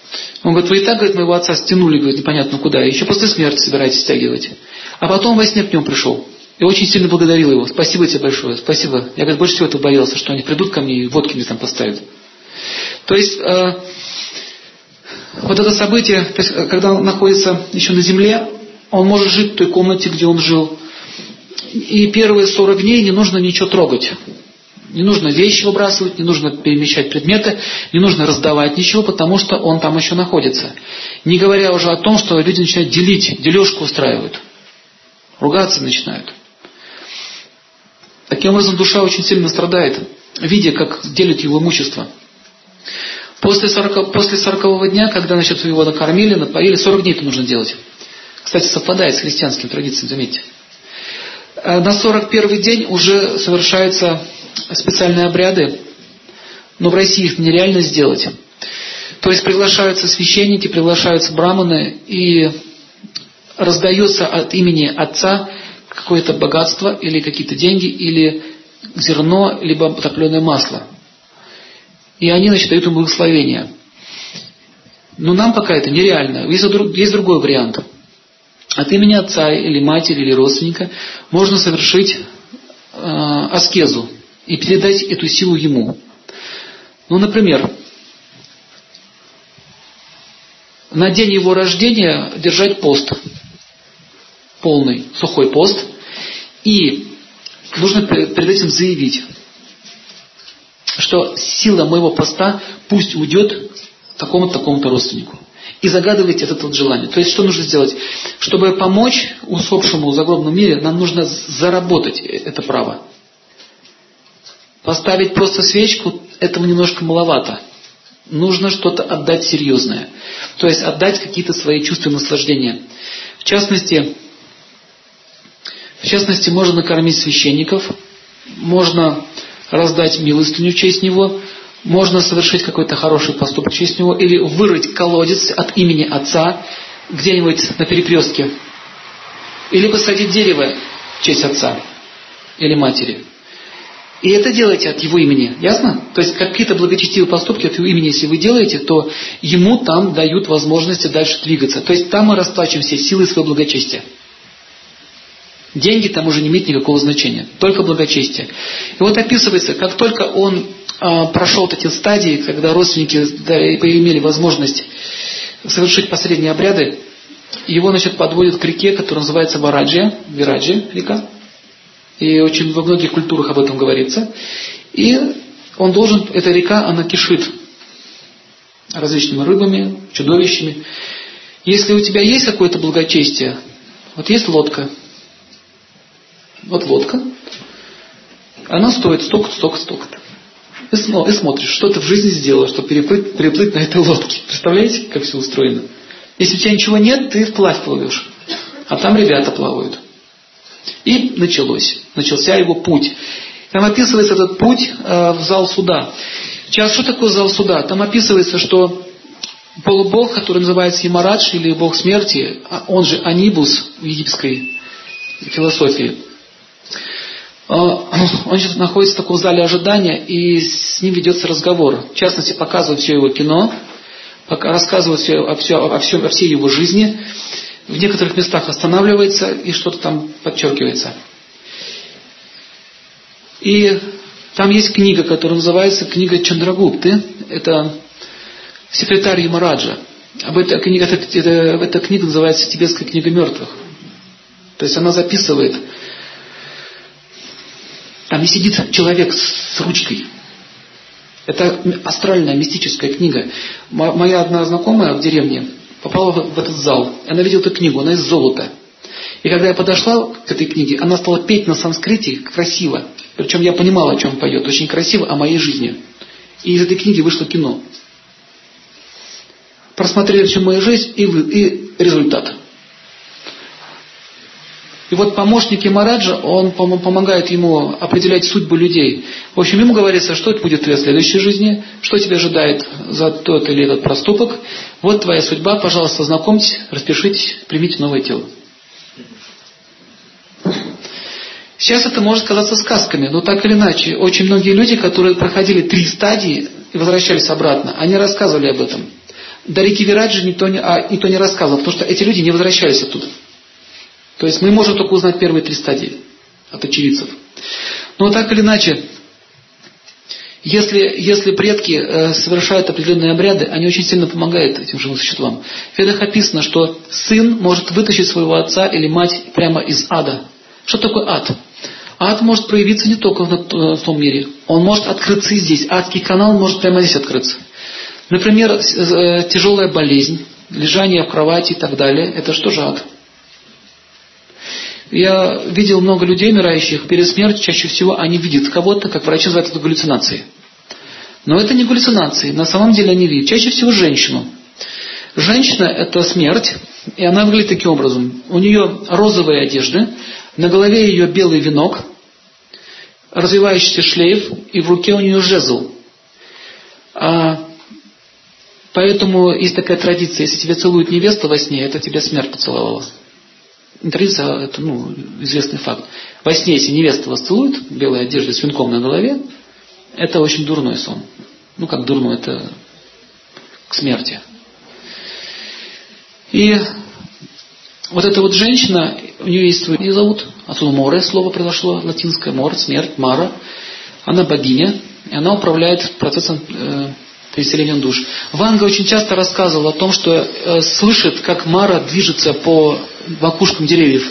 Он говорит, вы и так, говорит, моего отца стянули, говорит, непонятно куда, и еще после смерти собираетесь стягивать. А потом во сне к нему пришел. И очень сильно благодарил его. Спасибо тебе большое, спасибо. Я, говорит, больше всего этого боялся, что они придут ко мне и водки мне там поставят. То есть, э, вот это событие, то есть, когда он находится еще на земле, он может жить в той комнате, где он жил. И первые сорок дней не нужно ничего трогать. Не нужно вещи выбрасывать, не нужно перемещать предметы, не нужно раздавать ничего, потому что он там еще находится. Не говоря уже о том, что люди начинают делить, дележку устраивают. Ругаться начинают. Таким образом, душа очень сильно страдает, видя, как делят его имущество. После, сорока, после сорокового дня, когда значит, его накормили, напоили, сорок дней это нужно делать. Кстати, совпадает с христианскими традициями, заметьте. На сорок первый день уже совершаются специальные обряды, но в России их нереально сделать. То есть приглашаются священники, приглашаются браманы, и раздается от имени отца какое-то богатство, или какие-то деньги, или зерно, либо топленое масло. И они, значит, дают им благословение. Но нам пока это нереально. Есть, есть другой вариант. От имени отца, или матери, или родственника можно совершить э, аскезу и передать эту силу ему. Ну, например, на день его рождения держать пост. Полный, сухой пост. И нужно перед этим заявить, что сила моего поста пусть уйдет такому-то, такому-то родственнику. И загадывать это вот желание. То есть, что нужно сделать? Чтобы помочь усопшему в загробном мире, нам нужно заработать это право. Поставить просто свечку, этого немножко маловато. Нужно что-то отдать серьезное. То есть, отдать какие-то свои чувства и наслаждения. В частности, в частности, можно накормить священников, можно раздать милостыню в честь него, можно совершить какой-то хороший поступок в честь него, или вырыть колодец от имени отца где-нибудь на перекрестке, или посадить дерево в честь отца или матери. И это делайте от его имени, ясно? То есть какие-то благочестивые поступки от его имени, если вы делаете, то ему там дают возможности дальше двигаться. То есть там мы расплачиваемся силой своего благочестия. Деньги там уже не имеют никакого значения, только благочестие. И вот описывается, как только он э, прошел вот эти стадии, когда родственники да, имели возможность совершить последние обряды, его, значит, подводят к реке, которая называется Вараджия, Вираджия река. И очень во многих культурах об этом говорится. И он должен, эта река, она кишит различными рыбами, чудовищами. Если у тебя есть какое-то благочестие, вот есть лодка, вот лодка, она стоит столько-то, столько-то, столько-то. И смотришь, что ты в жизни сделал, чтобы переплыть, переплыть на этой лодке. Представляете, как все устроено? Если у тебя ничего нет, ты вплавь плывешь. А там ребята плавают. И началось. Начался его путь. Там описывается этот путь э, в зал суда. Сейчас, что такое зал суда? Там описывается, что полубог, который называется Ямарадж, или бог смерти, он же Анибус в египетской философии, он сейчас находится в таком зале ожидания, и с ним ведется разговор. В частности, показывают все его кино, рассказывают все, о, все, о, всем, о всей его жизни. В некоторых местах останавливается и что-то там подчеркивается. И там есть книга, которая называется книга Чандрагупты. Это секретарь Ямараджа. Об этой книге, это, это, эта книга называется Тибетская книга мертвых. То есть она записывает. Там не сидит человек с ручкой. Это астральная, мистическая книга. Моя одна знакомая в деревне попала в этот зал. Она видела эту книгу, она из золота. И когда я подошла к этой книге, она стала петь на санскрите красиво. Причем я понимала, о чем поет. Очень красиво, о моей жизни. И из этой книги вышло кино. Просмотрели всю мою жизнь и, и результат. И вот помощник Ямараджа, он помогает ему определять судьбу людей. В общем, ему говорится, что это будет в твоей следующей жизни, что тебя ожидает за тот или этот проступок. Вот твоя судьба, пожалуйста, знакомьтесь, распишитесь, примите новое тело. Сейчас это может казаться сказками, но так или иначе, очень многие люди, которые проходили три стадии и возвращались обратно, они рассказывали об этом. До реки Вираджи никто не, а, никто не рассказывал, потому что эти люди не возвращались оттуда. То есть мы можем только узнать первые три стадии от очевидцев. Но так или иначе, если, если предки э, совершают определенные обряды, они очень сильно помогают этим живым существам. В Ведах описано, что сын может вытащить своего отца или мать прямо из ада. Что такое ад? Ад может проявиться не только в, в том мире. Он может открыться и здесь. Адский канал может прямо здесь открыться. Например, э, тяжелая болезнь, лежание в кровати и так далее. Это что же ад? Я видел много людей, умирающих перед смертью, чаще всего они видят кого-то, как врачи называют это галлюцинацией. Но это не галлюцинации, на самом деле они видят. Чаще всего женщину. Женщина – это смерть, и она выглядит таким образом. У нее розовые одежды, на голове ее белый венок, развивающийся шлейф, и в руке у нее жезл. А, поэтому есть такая традиция, если тебя целует невеста во сне, это тебе смерть поцеловала. Традиция, это ну, известный факт. Во сне, если невеста вас целует, в белой одежде с венком на голове, это очень дурной сон. Ну, как дурной, это к смерти. И вот эта вот женщина, у нее есть свой, ее зовут, отсюда море слово произошло, латинское, мор, смерть, мара. Она богиня, и она управляет процессом э, переселением душ. Ванга очень часто рассказывал о том, что э, слышит, как Мара движется по макушкам деревьев.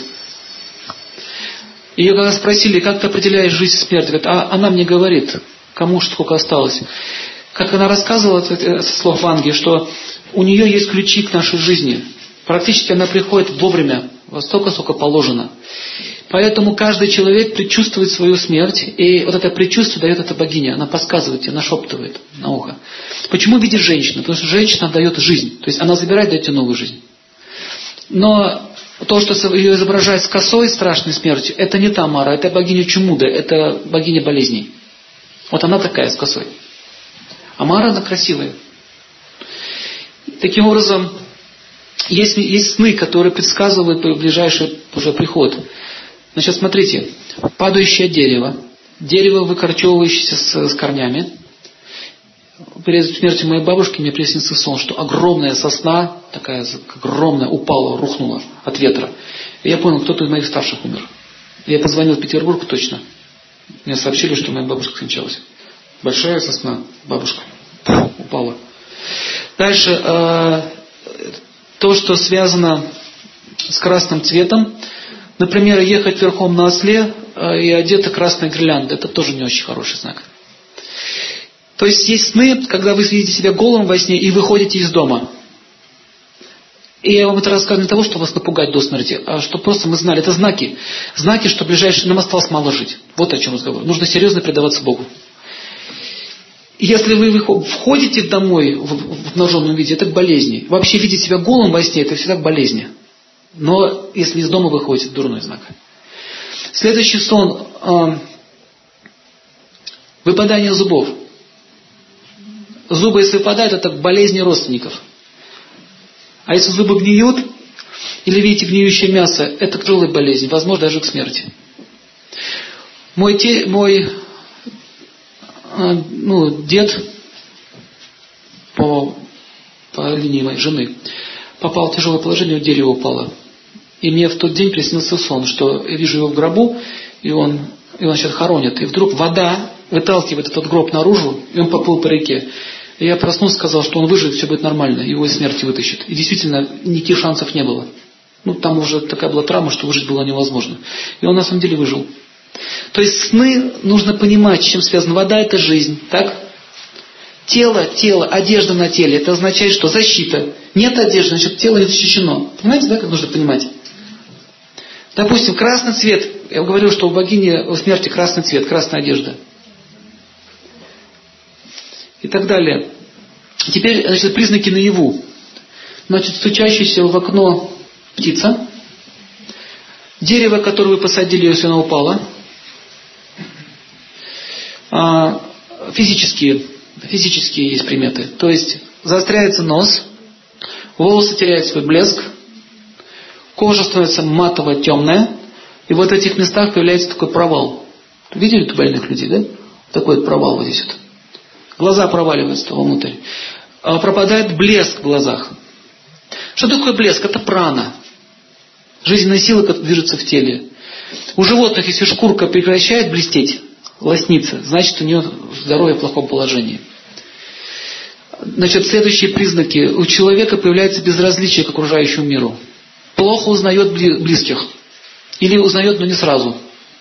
Ее когда спросили, как ты определяешь жизнь и смерть, говорит, а она мне говорит, кому сколько осталось. Как она рассказывала, это со слов Ванги, что у нее есть ключи к нашей жизни. Практически она приходит вовремя, во столько, сколько положено. Поэтому каждый человек предчувствует свою смерть, и вот это предчувствие дает эта богиня, она подсказывает тебе, нашептывает на ухо. Почему видит женщину? Потому что женщина дает жизнь, то есть она забирает, дает тебе новую жизнь. Но то, что ее изображает с косой страшной смертью, это не та Мара, это богиня Чумуда, это богиня болезней. Вот она такая с косой. А Мара, она красивая. Таким образом, есть, есть сны, которые предсказывают ближайший уже приход. Значит, смотрите, падающее дерево, дерево, выкорчевывающееся с, с корнями. Перед смертью моей бабушки мне приснился сон, что огромная сосна, такая огромная, упала, рухнула от ветра. И я понял, кто-то из моих старших умер. Я позвонил в Петербург точно. Мне сообщили, что моя бабушка скончалась. Большая сосна, бабушка, упала. Дальше, э, то, что связано с красным цветом. Например, ехать верхом на осле э, и одета красной гирляндой. Это тоже не очень хороший знак. То есть есть сны, когда вы видите себя голым во сне и выходите из дома. И я вам это рассказываю не для того, чтобы вас напугать до смерти, а чтобы просто мы знали. Это знаки. Знаки, что ближайшие нам осталось мало жить. Вот о чем разговор. Нужно серьезно предаваться Богу. Если вы входите домой в обнаженном виде, это к болезни. Вообще видеть себя голым во сне, это всегда к болезни. Но если из дома выходите, это дурной знак. Следующий сон. Э, выпадание зубов. Зубы, если выпадают, это к болезни родственников. А если зубы гниют, или видите гниющее мясо, это к тяжелой болезни, возможно, даже к смерти. Мой, те, мой э, ну, дед по, по линии моей жены попал в тяжелое положение, у дерева упало. И мне в тот день приснился сон, что я вижу его в гробу, и он, и он сейчас хоронит. И вдруг вода выталкивает этот гроб наружу, и он поплыл по реке. И я проснулся, сказал, что он выживет, все будет нормально, его из смерти вытащит. И действительно, никаких шансов не было. Ну, там уже такая была травма, что выжить было невозможно. И он на самом деле выжил. То есть сны нужно понимать, с чем связана. Вода – это жизнь, так? Тело, тело, одежда на теле, это означает, что защита. Нет одежды, значит, тело не защищено. Понимаете, да, как нужно понимать? Допустим, красный цвет. Я говорил, что у богини у смерти красный цвет, красная одежда. И так далее. Теперь, значит, признаки наяву. Значит, стучащаяся в окно птица. Дерево, которое вы посадили, если оно упало. А, физические, физические есть приметы. То есть, заостряется нос, волосы теряют свой блеск, кожа становится матово-темная, и вот в этих местах появляется такой провал. Видели больных людей, да? Такой вот провал вот здесь вот. Глаза проваливаются вовнутрь. пропадает блеск в глазах. Что такое блеск? Это прана. Жизненная сила, которая движется в теле. У животных, если шкурка прекращает блестеть, лосниться, значит, у нее здоровье в плохом положении. Значит, следующие признаки. У человека появляется безразличие к окружающему миру. Плохо узнает близких. Или узнает, но не сразу.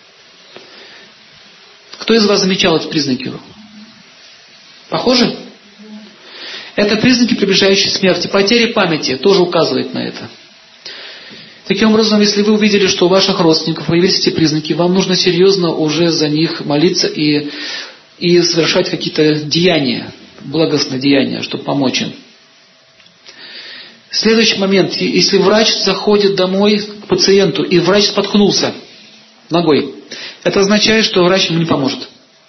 Кто из вас замечал эти признаки? Похоже? Это признаки приближающей смерти. Потеря памяти тоже указывает на это. Таким образом, если вы увидели, что у ваших родственников появились эти признаки, вам нужно серьезно уже за них молиться и, и совершать какие-то деяния, благостные деяния, чтобы помочь им. Следующий момент. Если врач заходит домой к пациенту, и врач споткнулся ногой, это означает, что врач ему не поможет.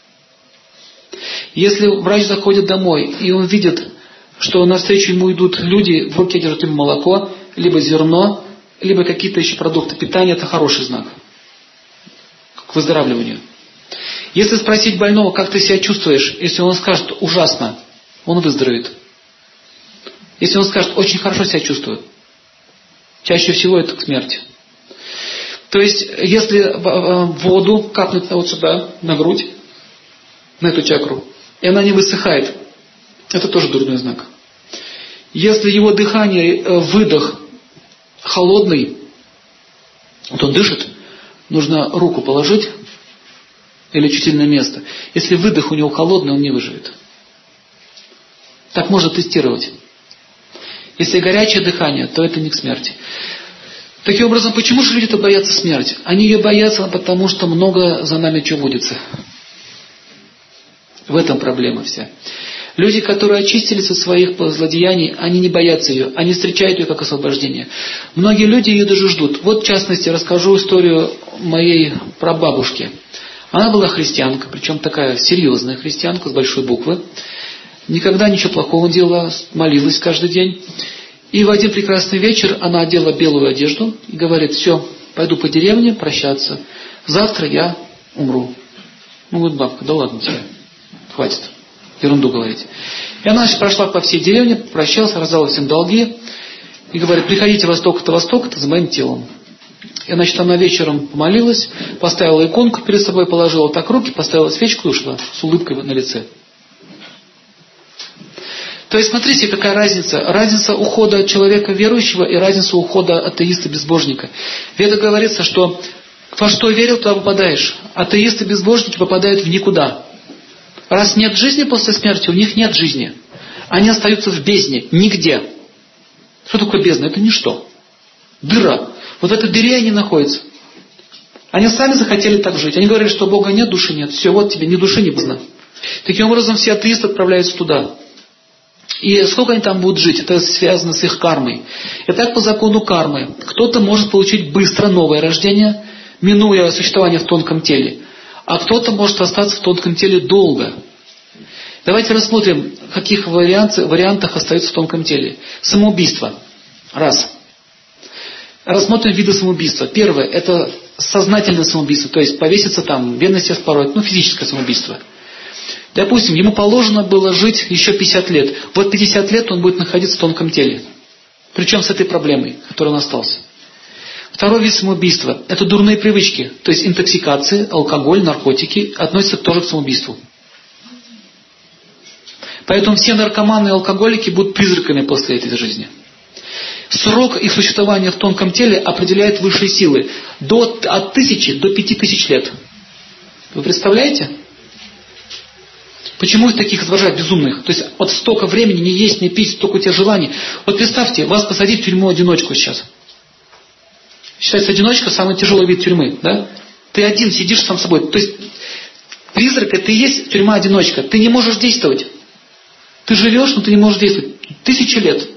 Если врач заходит домой, и он видит, что навстречу ему идут люди, в руке держат ему молоко, либо зерно, либо какие-то еще продукты питания, это хороший знак к выздоравливанию. Если спросить больного, как ты себя чувствуешь, если он скажет ужасно, он выздоровеет. Если он скажет очень хорошо себя чувствую, чаще всего это к смерти. То есть, если воду капнуть вот сюда, на грудь, на эту чакру, и она не высыхает, это тоже дурной знак. Если его дыхание, выдох холодный, вот он дышит, нужно руку положить или чувствительное место. Если выдох у него холодный, он не выживет. Так можно тестировать. Если горячее дыхание, то это не к смерти. Таким образом, почему же люди-то боятся смерти? Они ее боятся, потому что много за нами чего водится. В этом проблема вся. Люди, которые очистились от своих злодеяний, они не боятся ее, они встречают ее как освобождение. Многие люди ее даже ждут. Вот, в частности, расскажу историю моей прабабушки. Она была христианка, причем такая серьезная христианка, с большой буквы. Никогда ничего плохого не делала, молилась каждый день. И в один прекрасный вечер она одела белую одежду и говорит: все, пойду по деревне прощаться. Завтра я умру. Ну вот бабка, да ладно тебе, хватит. Ерунду говорить. И она прошла по всей деревне, прощалась, раздала всем долги. И говорит: приходите во столько-то, во столько-то за моим телом. И, значит, она вечером помолилась, поставила иконку перед собой, положила так руки, поставила свечку и ушла с улыбкой на лице. То есть, смотрите, какая разница. Разница ухода человека верующего и разница ухода атеиста-безбожника. В Ведах говорится, что во что верил, туда попадаешь. Атеисты-безбожники попадают в никуда. Раз нет жизни после смерти, у них нет жизни. Они остаются в бездне, нигде. Что такое бездна? Это ничто. Дыра. Вот в этой дыре они находятся. Они сами захотели так жить. Они говорили, что Бога нет, души нет. Все, вот тебе ни души, ни бездна. Таким образом, все атеисты отправляются туда. И сколько они там будут жить, это связано с их кармой. И так по закону кармы. Кто-то может получить быстро новое рождение, минуя существование в тонком теле. А кто-то может остаться в тонком теле долго. Давайте рассмотрим, в каких вариантах остаются в тонком теле. Самоубийство. Раз. Рассмотрим виды самоубийства. Первое, это сознательное самоубийство. То есть повеситься там, вены себе вспороть. Ну, физическое самоубийство. Допустим, ему положено было жить еще пятьдесят лет. Вот пятьдесят лет он будет находиться в тонком теле. Причем с этой проблемой, в которой он остался. Второй вид самоубийства – это дурные привычки. То есть интоксикации, алкоголь, наркотики относятся тоже к самоубийству. Поэтому все наркоманы и алкоголики будут призраками после этой жизни. Срок их существования в тонком теле определяет высшие силы. До, от тысячи до пяти тысяч лет. Вы представляете? Почему их таких изображают безумных? То есть вот столько времени не есть, не пить, столько у тебя желаний. Вот представьте, вас посадить в тюрьму-одиночку сейчас. Считается, одиночка самый тяжелый вид тюрьмы, да? Ты один сидишь сам собой. То есть призрак это и есть тюрьма-одиночка. Ты не можешь действовать. Ты живешь, но ты не можешь действовать. Тысячи лет.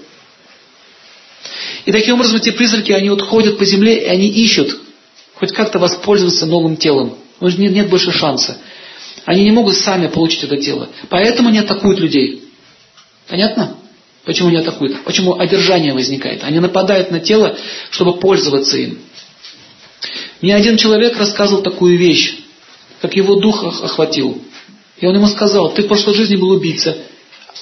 И таким образом эти призраки, они вот ходят по земле, и они ищут хоть как-то воспользоваться новым телом. Нет, нет больше шанса. Они не могут сами получить это тело. Поэтому не атакуют людей. Понятно? Почему не атакуют? Почему одержание возникает? Они нападают на тело, чтобы пользоваться им. Мне один человек рассказывал такую вещь, как его дух охватил. И он ему сказал: ты в прошлой жизни был убийца.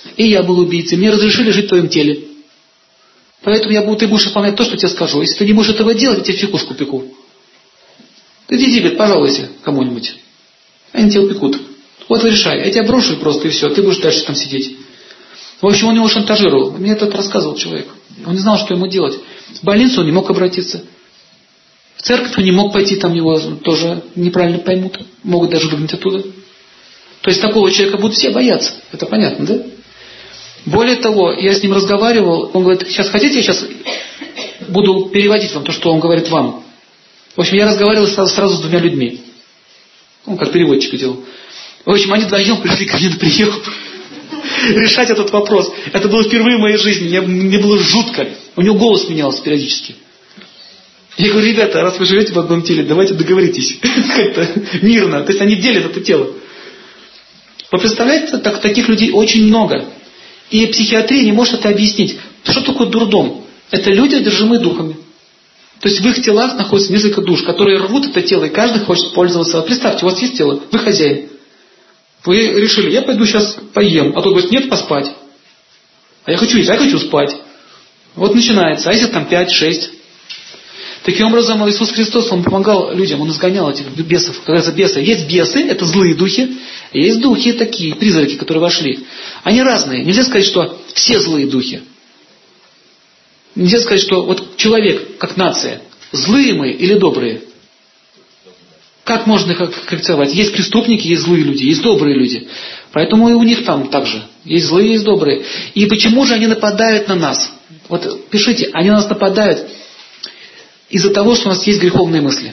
И я был убийцей. Мне разрешили жить в твоем теле. Поэтому я буду, ты будешь выполнять то, что тебе скажу. Если ты не можешь этого делать, я тебе фикушку пеку. Ты иди, говорит, пожалуйся кому-нибудь. Они тебя упекут. Вот решай. Я тебя брошу просто и все. Ты будешь дальше там сидеть. В общем, он его шантажировал. Мне это рассказывал человек. Он не знал, что ему делать. В больницу он не мог обратиться. В церковь он не мог пойти, там его тоже неправильно поймут. Могут даже выгнать оттуда. То есть такого человека будут все бояться. Это понятно, да? Более того, я с ним разговаривал. Он говорит, сейчас хотите, я сейчас буду переводить вам то, что он говорит вам. В общем, я разговаривал сразу, сразу с двумя людьми. Он как переводчик делал. В общем, они вдвоем пришли ко мне на прием решать этот вопрос. Это было впервые в моей жизни. Мне, мне было жутко. У него голос менялся периодически. Я говорю, ребята, раз вы живете в одном теле, давайте договоритесь. Как-то мирно. То есть они делят это тело. Вы представляете, так, таких людей очень много. И психиатрия не может это объяснить. Что такое дурдом? Это люди, одержимые духами. То есть в их телах находится несколько душ, которые рвут это тело, и каждый хочет пользоваться. Представьте, у вас есть тело, вы хозяин. Вы решили, я пойду сейчас поем. А тот говорит, нет, поспать. А я хочу есть, а я хочу спать. Вот начинается. А если там пять, шесть? Таким образом, Иисус Христос, Он помогал людям, Он изгонял этих бесов. Когда это бесы. Есть бесы, это злые духи. Есть духи такие, призраки, которые вошли. Они разные. Нельзя сказать, что все злые духи. Нельзя сказать, что вот человек, как нация, злые мы или добрые? Как можно их характеризовать? Есть преступники, есть злые люди, есть добрые люди. Поэтому и у них там также. Есть злые, есть добрые. И почему же они нападают на нас? Вот пишите, они на нас нападают из-за того, что у нас есть греховные мысли.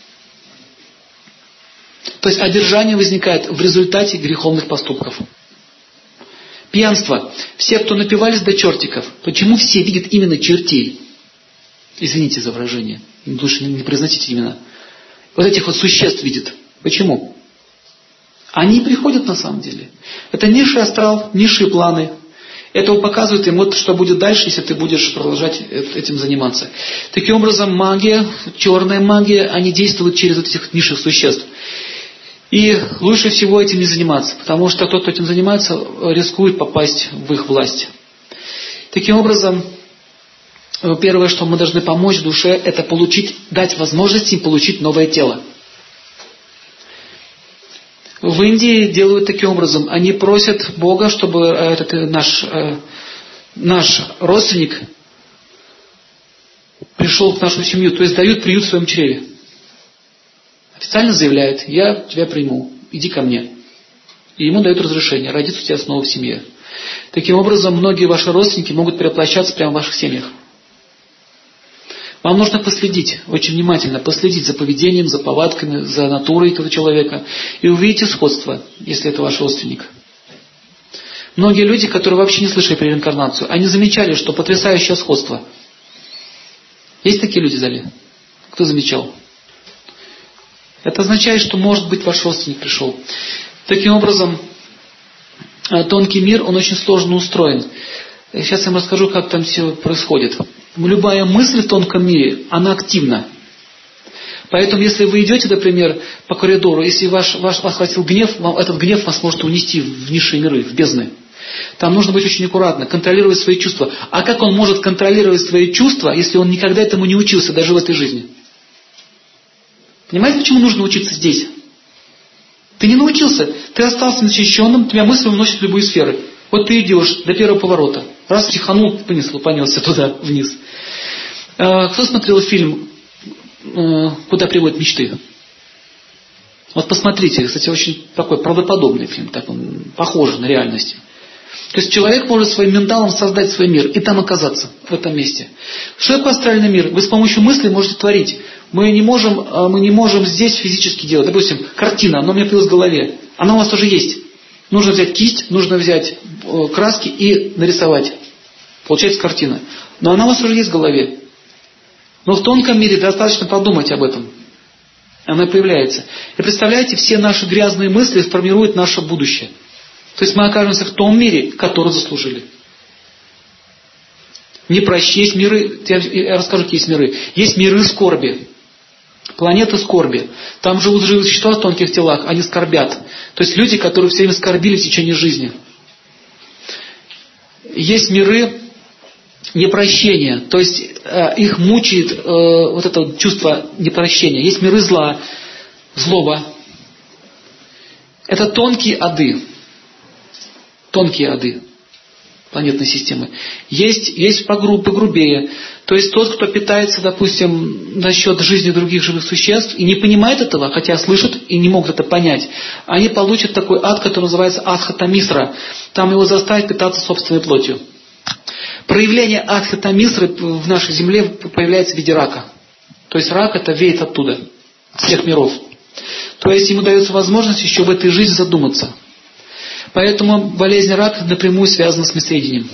То есть одержание возникает в результате греховных поступков. Пьянство. Все, кто напивались до чертиков, почему все видят именно чертей? Извините за выражение. Лучше не произносите имена. Вот этих вот существ видят. Почему? Они приходят на самом деле. Это низший астрал, низшие планы. Это показывает им, вот что будет дальше, если ты будешь продолжать этим заниматься. Таким образом, магия, черная магия, они действуют через вот этих низших существ. И лучше всего этим не заниматься, потому что тот, кто этим занимается, рискует попасть в их власть. Таким образом, первое, что мы должны помочь душе, это получить, дать возможность им получить новое тело. В Индии делают таким образом. Они просят Бога, чтобы этот наш, наш родственник пришел в нашу семью. То есть дают приют в своем чреве. Официально заявляет, я тебя приму, иди ко мне. И ему дают разрешение, родиться у тебя снова в семье. Таким образом, многие ваши родственники могут перевоплощаться прямо в ваших семьях. Вам нужно последить, очень внимательно последить за поведением, за повадками, за натурой этого человека. И увидите сходство, если это ваш родственник. Многие люди, которые вообще не слышали про реинкарнацию, они замечали, что потрясающее сходство. Есть такие люди в зале? Кто замечал? Это означает, что, может быть, ваш родственник пришел. Таким образом, тонкий мир, он очень сложно устроен. Сейчас я вам расскажу, как там все происходит. Любая мысль в тонком мире, она активна. Поэтому, если вы идете, например, по коридору, если ваш, ваш, вас хватил гнев, вам, этот гнев вас может унести в низшие миры, в бездны. Там нужно быть очень аккуратно, контролировать свои чувства. А как он может контролировать свои чувства, если он никогда этому не учился, даже в этой жизни? Понимаете, почему нужно учиться здесь? Ты не научился, ты остался незащищенным, тебя мысли уносят в любые сферы. Вот ты идешь до первого поворота. Раз психанул, понесло, понесся туда, вниз. Кто смотрел фильм «Куда приводят мечты»? Вот посмотрите, кстати, очень такой правдоподобный фильм, так он похож на реальность. То есть человек может своим менталом создать свой мир и там оказаться, в этом месте. Что такое астральный мир? Вы с помощью мысли можете творить. Мы не можем, мы не можем здесь физически делать. Допустим, картина, она у меня появилась в голове. Она у вас тоже есть. Нужно взять кисть, нужно взять краски и нарисовать. Получается картина. Но она у вас уже есть в голове. Но в тонком мире достаточно подумать об этом. Она появляется. И представляете, все наши грязные мысли формируют наше будущее. То есть мы окажемся в том мире, который заслужили. Не прощи, есть миры, я расскажу, какие есть миры. Есть миры скорби. Планета скорби. Там живут живые существа в тонких телах, они скорбят. То есть люди, которые все время скорбили в течение жизни. есть миры непрощения, то есть э, их мучает э, вот это чувство непрощения. Есть миры зла, злоба. Это тонкие ады. Тонкие ады планетной системы. Есть, есть погруб, погрубее. То есть тот, кто питается, допустим, за счет жизни других живых существ и не понимает этого, хотя слышат и не могут это понять, они получат такой ад, который называется Адхатамисра. Там его заставят питаться собственной плотью. Проявление Адхатамисры в нашей Земле появляется в виде рака. То есть рак это веет оттуда, с всех миров. То есть ему дается возможность еще в этой жизни задуматься. Поэтому болезнь рака напрямую связана с мясоедением.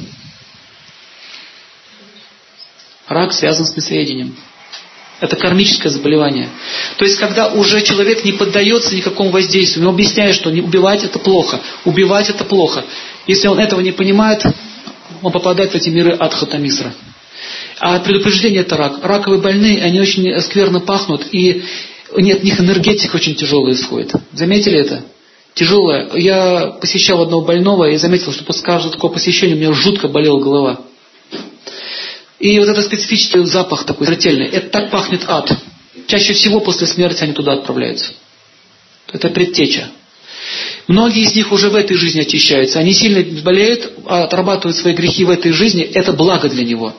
Рак связан с мясоедением. Это кармическое заболевание. То есть, когда уже человек не поддается никакому воздействию, ему объясняют, что убивать это плохо, убивать это плохо. Если он этого не понимает, он попадает в эти миры Адхатамисра. А предупреждение это рак. Раковые больные, они очень скверно пахнут, и от них энергетика очень тяжелая исходит. Заметили это? Тяжелая. Я посещал одного больного и заметил, что после каждого такого посещения у меня жутко болела голова. И вот этот специфический запах такой смертельный, это так пахнет ад. Чаще всего после смерти они туда отправляются. Это предтеча. Многие из них уже в этой жизни очищаются. Они сильно болеют, отрабатывают свои грехи в этой жизни. Это благо для него.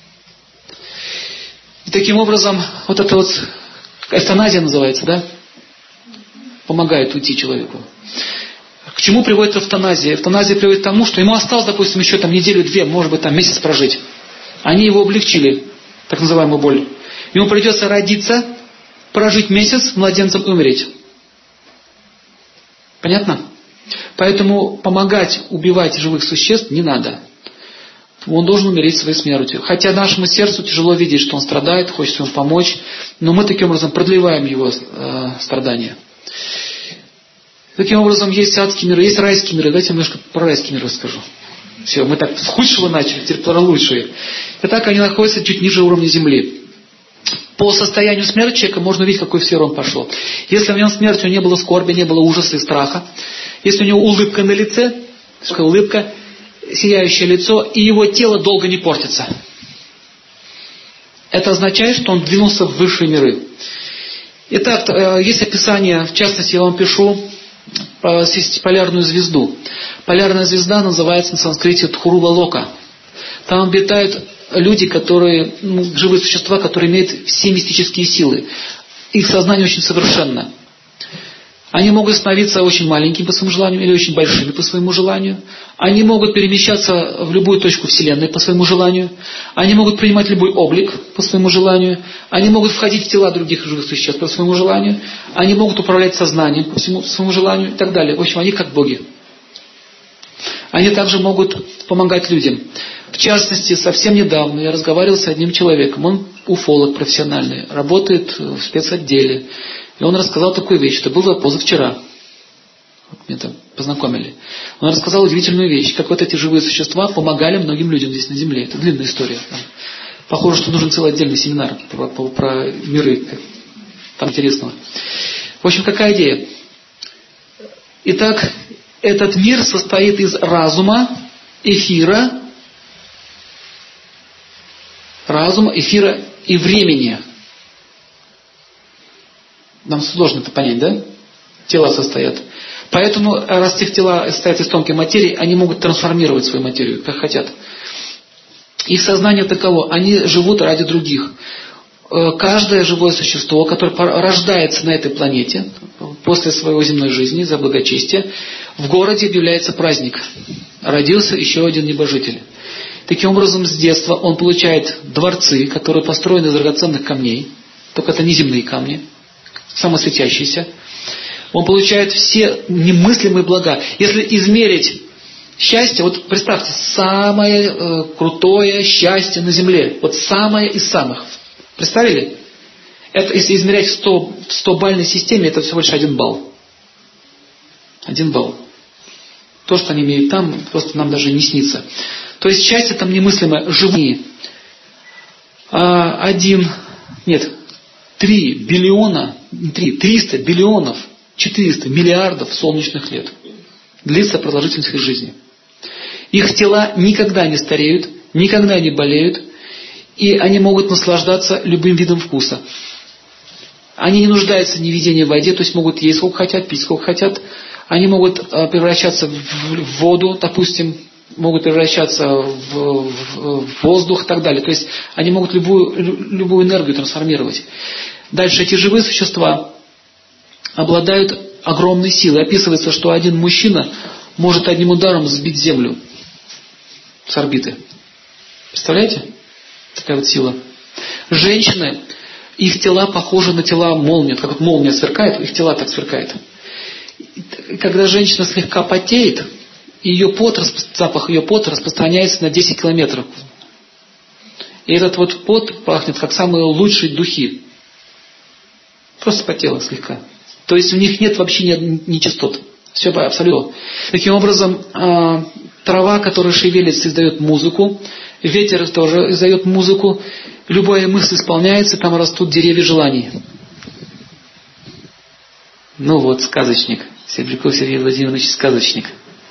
И таким образом, вот это вот эвтаназия называется, да? Помогает уйти человеку. К чему приводит эвтаназия? Эвтаназия приводит к тому, что ему осталось, допустим, еще там неделю-две, может быть, там месяц прожить. Они его облегчили, так называемую боль. Ему придется родиться, прожить месяц младенцем и умереть. Понятно? Поэтому помогать убивать живых существ не надо. Он должен умереть своей смертью. Хотя нашему сердцу тяжело видеть, что он страдает, хочется ему помочь, но мы таким образом продлеваем его э, страдания. Таким образом, есть адские миры, есть райские миры. Давайте немножко про райские миры расскажу. Все, мы так с худшего начали, теперь про лучшие. Итак, они находятся чуть ниже уровня Земли. По состоянию смерти человека можно увидеть, в какую сферу он пошел. Если в нем смерти не было скорби, не было ужаса и страха, если у него улыбка на лице, улыбка, сияющее лицо, и его тело долго не портится. Это означает, что он двинулся в высшие миры. Итак, есть описание, в частности, я вам пишу, полярную звезду. Полярная звезда называется на санскрите Дхурува-лока. Там обитают люди, которые, ну, живые существа, которые имеют все мистические силы. Их сознание очень совершенно. Они могут становиться очень маленькими по своему желанию или очень большими по своему желанию. Они могут перемещаться в любую точку Вселенной по своему желанию. Они могут принимать любой облик по своему желанию. Они могут входить в тела других живых существ по своему желанию. Они могут управлять сознанием по всему, своему желанию и так далее. В общем, они как боги. Они также могут помогать людям. В частности, совсем недавно я разговаривал с одним человеком. Он уфолог профессиональный, работает в спецотделе. И он рассказал такую вещь, это было позавчера. Вот меня там познакомили. Он рассказал удивительную вещь, как вот эти живые существа помогали многим людям здесь на Земле. Это длинная история. Похоже, что нужен целый отдельный семинар про, про, про миры. Там интересного. В общем, какая идея? Итак, этот мир состоит из разума, эфира, разума, эфира и времени. Нам сложно это понять, да? Тела состоят. Поэтому, раз их тела состоят из тонкой материи, они могут трансформировать свою материю, как хотят. Их сознание таково. Они живут ради других. Каждое живое существо, которое рождается на этой планете, после своей земной жизни, за благочестие, в городе объявляется праздник. Родился еще один небожитель. Таким образом, с детства он получает дворцы, которые построены из драгоценных камней, только это не земные камни, самосветящиеся. Он получает все немыслимые блага. Если измерить счастье, вот представьте, самое э, крутое счастье на земле, вот самое из самых. Представили? Это, если измерять в сто, сто-бальной системе, это всего лишь один балл. Один балл. То, что они имеют там, просто нам даже не снится. То есть счастье там немыслимое. Живые. А, один, нет, три биллиона, три, триста биллионов, четыреста миллиардов солнечных лет. Длится продолжительность их жизни. Их тела никогда не стареют, никогда не болеют, и они могут наслаждаться любым видом вкуса. Они не нуждаются ни в едении в воде, то есть могут есть сколько хотят, пить сколько хотят. Они могут превращаться в воду, допустим, могут превращаться в, в, в воздух и так далее. То есть они могут любую, любую энергию трансформировать. Дальше эти живые существа обладают огромной силой. Описывается, что один мужчина может одним ударом сбить землю с орбиты. Представляете? Такая вот сила. Женщины, их тела похожи на тела молнии. Как вот молния сверкает, их тела так сверкают. Когда женщина слегка потеет, ее пот, запах ее пота распространяется на десять километров. И этот вот пот пахнет как самые лучшие духи. Просто потела слегка. То есть у них нет вообще ни нечистот. Все абсолютно. Таким образом, э, трава, которая шевелится, издает музыку. Ветер тоже издает музыку. Любая мысль исполняется, там растут деревья желаний. Ну вот, сказочник. Серебряков Сергей Владимирович, сказочник.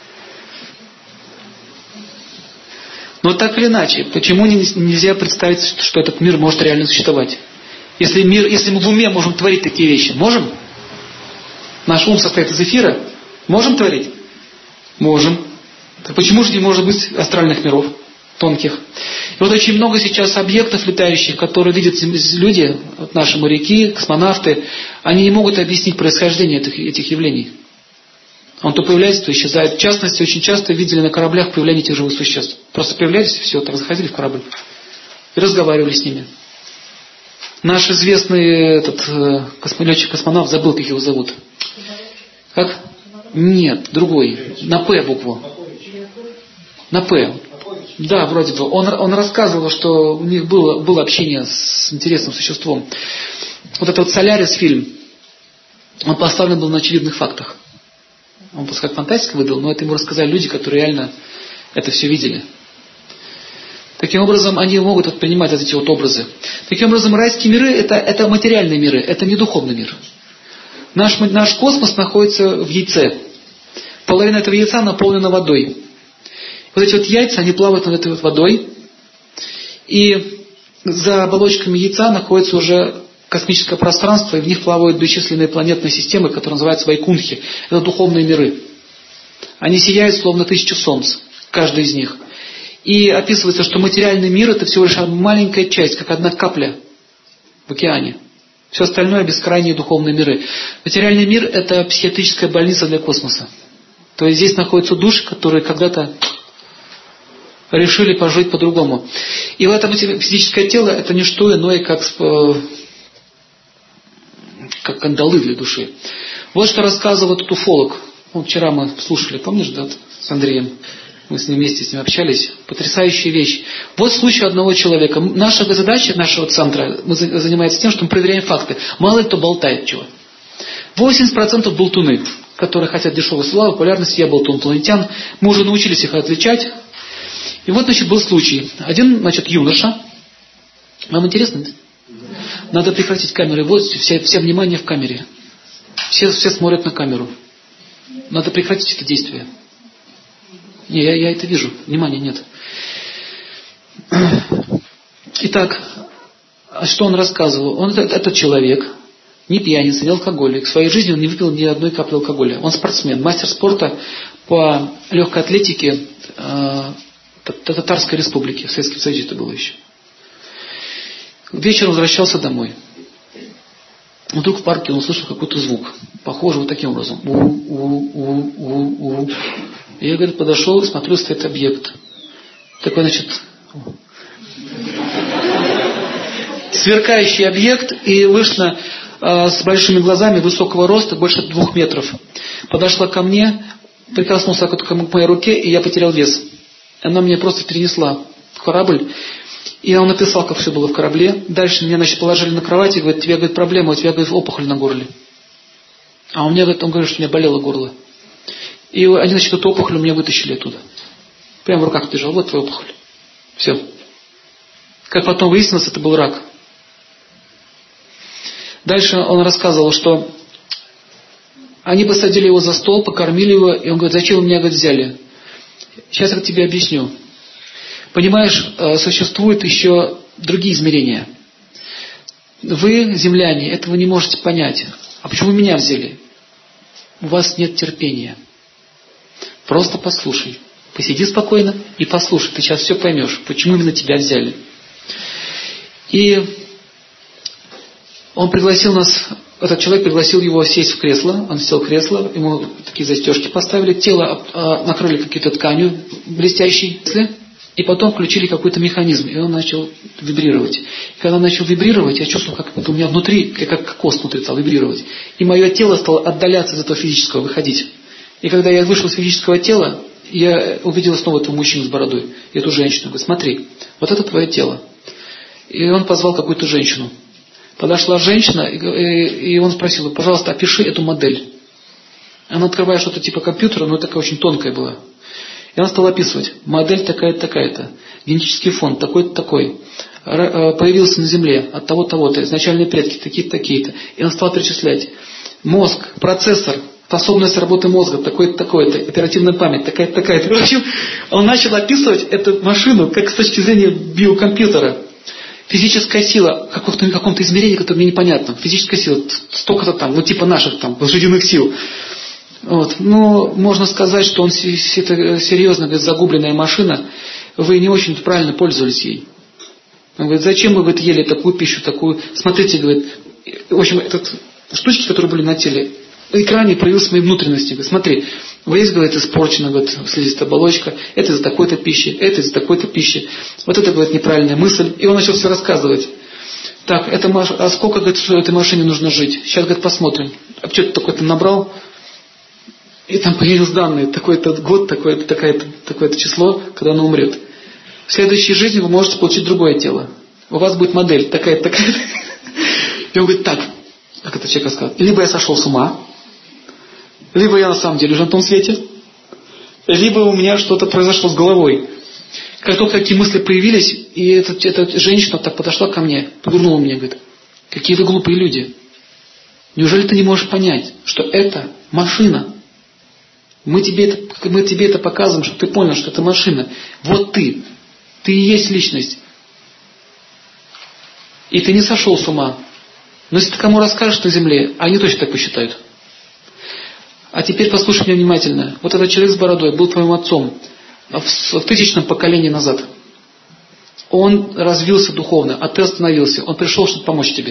Но так или иначе, почему нельзя представить, что этот мир может реально существовать? Если, мир, если мы в уме можем творить такие вещи, можем? Наш ум состоит из эфира. Можем творить? Можем. Так почему же не может быть астральных миров, тонких? И вот очень много сейчас объектов летающих, которые видят люди, вот наши моряки, космонавты, они не могут объяснить происхождение этих, этих явлений. Он то появляется, то исчезает. В частности, очень часто видели на кораблях появление этих живых существ. Просто появлялись, и все, так заходили в корабль. И разговаривали с ними. Наш известный этот, летчик-космонавт, забыл, как его зовут. Как? Нет, другой. На П букву. На П. Да, вроде бы. Он, он рассказывал, что у них было, было общение с интересным существом. Вот этот вот «Солярис» фильм, он поставлен был на очевидных фактах. Он просто как фантастика выдал, но это ему рассказали люди, которые реально это все видели. Таким образом, они могут воспринимать эти вот образы. Таким образом, райские миры это, это материальные миры, это не духовный мир. Наш, наш космос находится в яйце. Половина этого яйца наполнена водой. Вот эти вот яйца, они плавают над этой вот водой. И за оболочками яйца находится уже космическое пространство, и в них плавают бесчисленные планетные системы, которые называются вайкунхи. Это духовные миры. Они сияют словно тысячи солнц, каждый из них. И описывается, что материальный мир это всего лишь маленькая часть, как одна капля в океане. Все остальное бескрайние духовные миры. Материальный мир это психиатрическая больница для космоса. То есть здесь находятся души, которые когда-то решили пожить по-другому. И вот это физическое тело это не что иное, как, как кандалы для души. Вот что рассказывал этот уфолог. Вот вчера мы слушали, помнишь, да, с Андреем? Мы с ним вместе с ним общались. Потрясающая вещь. Вот случай одного человека. Наша задача нашего центра мы занимаемся тем, что мы проверяем факты. Мало ли кто болтает чего. восемьдесят процентов болтуны, которые хотят дешевой славы, популярности. Я болтун инопланетян. Мы уже научились их отличать. И вот, значит, был случай. Один, значит, юноша. Вам интересно? Надо прекратить камеры. Вот все, все внимание в камере. Все, все смотрят на камеру. Надо прекратить это действие. Не, я, я это вижу. Внимания нет. Итак, что он рассказывал? Он, этот человек, не пьяница, не алкоголик. В своей жизни он не выпил ни одной капли алкоголя. Он спортсмен, мастер спорта по легкой атлетике э, Татарской Республики. В Советском Союзе это было еще. Вечером возвращался домой. Вдруг в парке он услышал какой-то звук. Похожий вот таким образом. У-у-у-у-у. Я, говорит, подошел, смотрю, стоит объект. Такой, значит, сверкающий объект, и вышла э, с большими глазами, высокого роста, больше двух метров. Подошла ко мне, прикоснулся к моей руке, и я потерял вес. Она меня просто перенесла в корабль. И он написал, как все было в корабле. Дальше меня, значит, положили на кровать и говорит, у тебя, говорит, проблема, у тебя, говорит, опухоль на горле. А у меня, говорит, он говорит, что у меня болело горло. И они, значит, эту опухоль у меня вытащили оттуда. Прямо в руках держал. Вот твоя опухоль. Все. Как потом выяснилось, это был рак. Дальше он рассказывал, что они посадили его за стол, покормили его, и он говорит, зачем вы меня, говорит, взяли? Сейчас я тебе объясню. Понимаешь, существуют еще другие измерения. Вы, земляне, этого не можете понять. А почему меня взяли? У вас нет терпения. Просто послушай. Посиди спокойно и послушай. Ты сейчас все поймешь, почему именно тебя взяли. И он пригласил нас, этот человек пригласил его сесть в кресло. Он сел в кресло, ему такие застежки поставили, тело накрыли какой-то тканью блестящей, и потом включили какой-то механизм, и он начал вибрировать. И когда он начал вибрировать, я чувствовал, как это у меня внутри, как кокос внутри стал вибрировать. И мое тело стало отдаляться от этого физического, выходить. И когда я вышел из физического тела, я увидел снова этого мужчину с бородой, и эту женщину. Говорит, смотри, вот это твое тело. И он позвал какую-то женщину. Подошла женщина, и он спросил, пожалуйста, опиши эту модель. Она открывает что-то типа компьютера, но такая очень тонкая была. И она стала описывать. Модель такая-то, такая-то. Генетический фонд такой-то, такой. Появился на Земле от того-то, того-то. Изначальные предки такие-то, такие-то. И она стала перечислять. Мозг, процессор, способность работы мозга, такой-то, такой-то. Оперативная память, такая-то, такая-то. В общем, он начал описывать эту машину, как с точки зрения биокомпьютера. Физическая сила в каком-то, каком-то измерении, которое мне непонятно. Физическая сила, столько-то там, ну типа наших там, лошадиных сил. Вот. Ну, можно сказать, что он серьезно, говорит, загубленная машина, вы не очень правильно пользовались ей. Он говорит, зачем вы, говорит, ели такую пищу, такую... Смотрите, говорит, в общем, этот, штучки, которые были на теле, на экране проявились мои внутренности. Говорит, смотри, вот здесь, говорит, испорчена, говорит, слизистая оболочка, это из-за такой-то пищи, это из-за такой-то пищи, вот это, говорит, неправильная мысль. И он начал все рассказывать. Так, это, а сколько, говорит, этой машине нужно жить? Сейчас, говорит, посмотрим. А что ты такой-то набрал? И там появились данные, такой-то год, такое-то, такое-то, такое-то число, когда оно умрет. В следующей жизни вы можете получить другое тело. У вас будет модель такая-то, такая-то. И он говорит, так, как это человек сказал, либо я сошел с ума, либо я на самом деле уже на том свете, либо у меня что-то произошло с головой. Как только такие мысли появились, и эта, эта женщина так подошла ко мне, повернула меня, говорит, какие вы глупые люди. Неужели ты не можешь понять, что это машина? Мы тебе, это, мы тебе это показываем, чтобы ты понял, что это машина. Вот ты. Ты и есть личность. И ты не сошел с ума. Но если ты кому расскажешь на земле, они точно так посчитают. А теперь послушай меня внимательно. Вот этот человек с бородой был твоим отцом в, в тысячном поколении назад. Он развился духовно, а ты остановился. Он пришел, чтобы помочь тебе.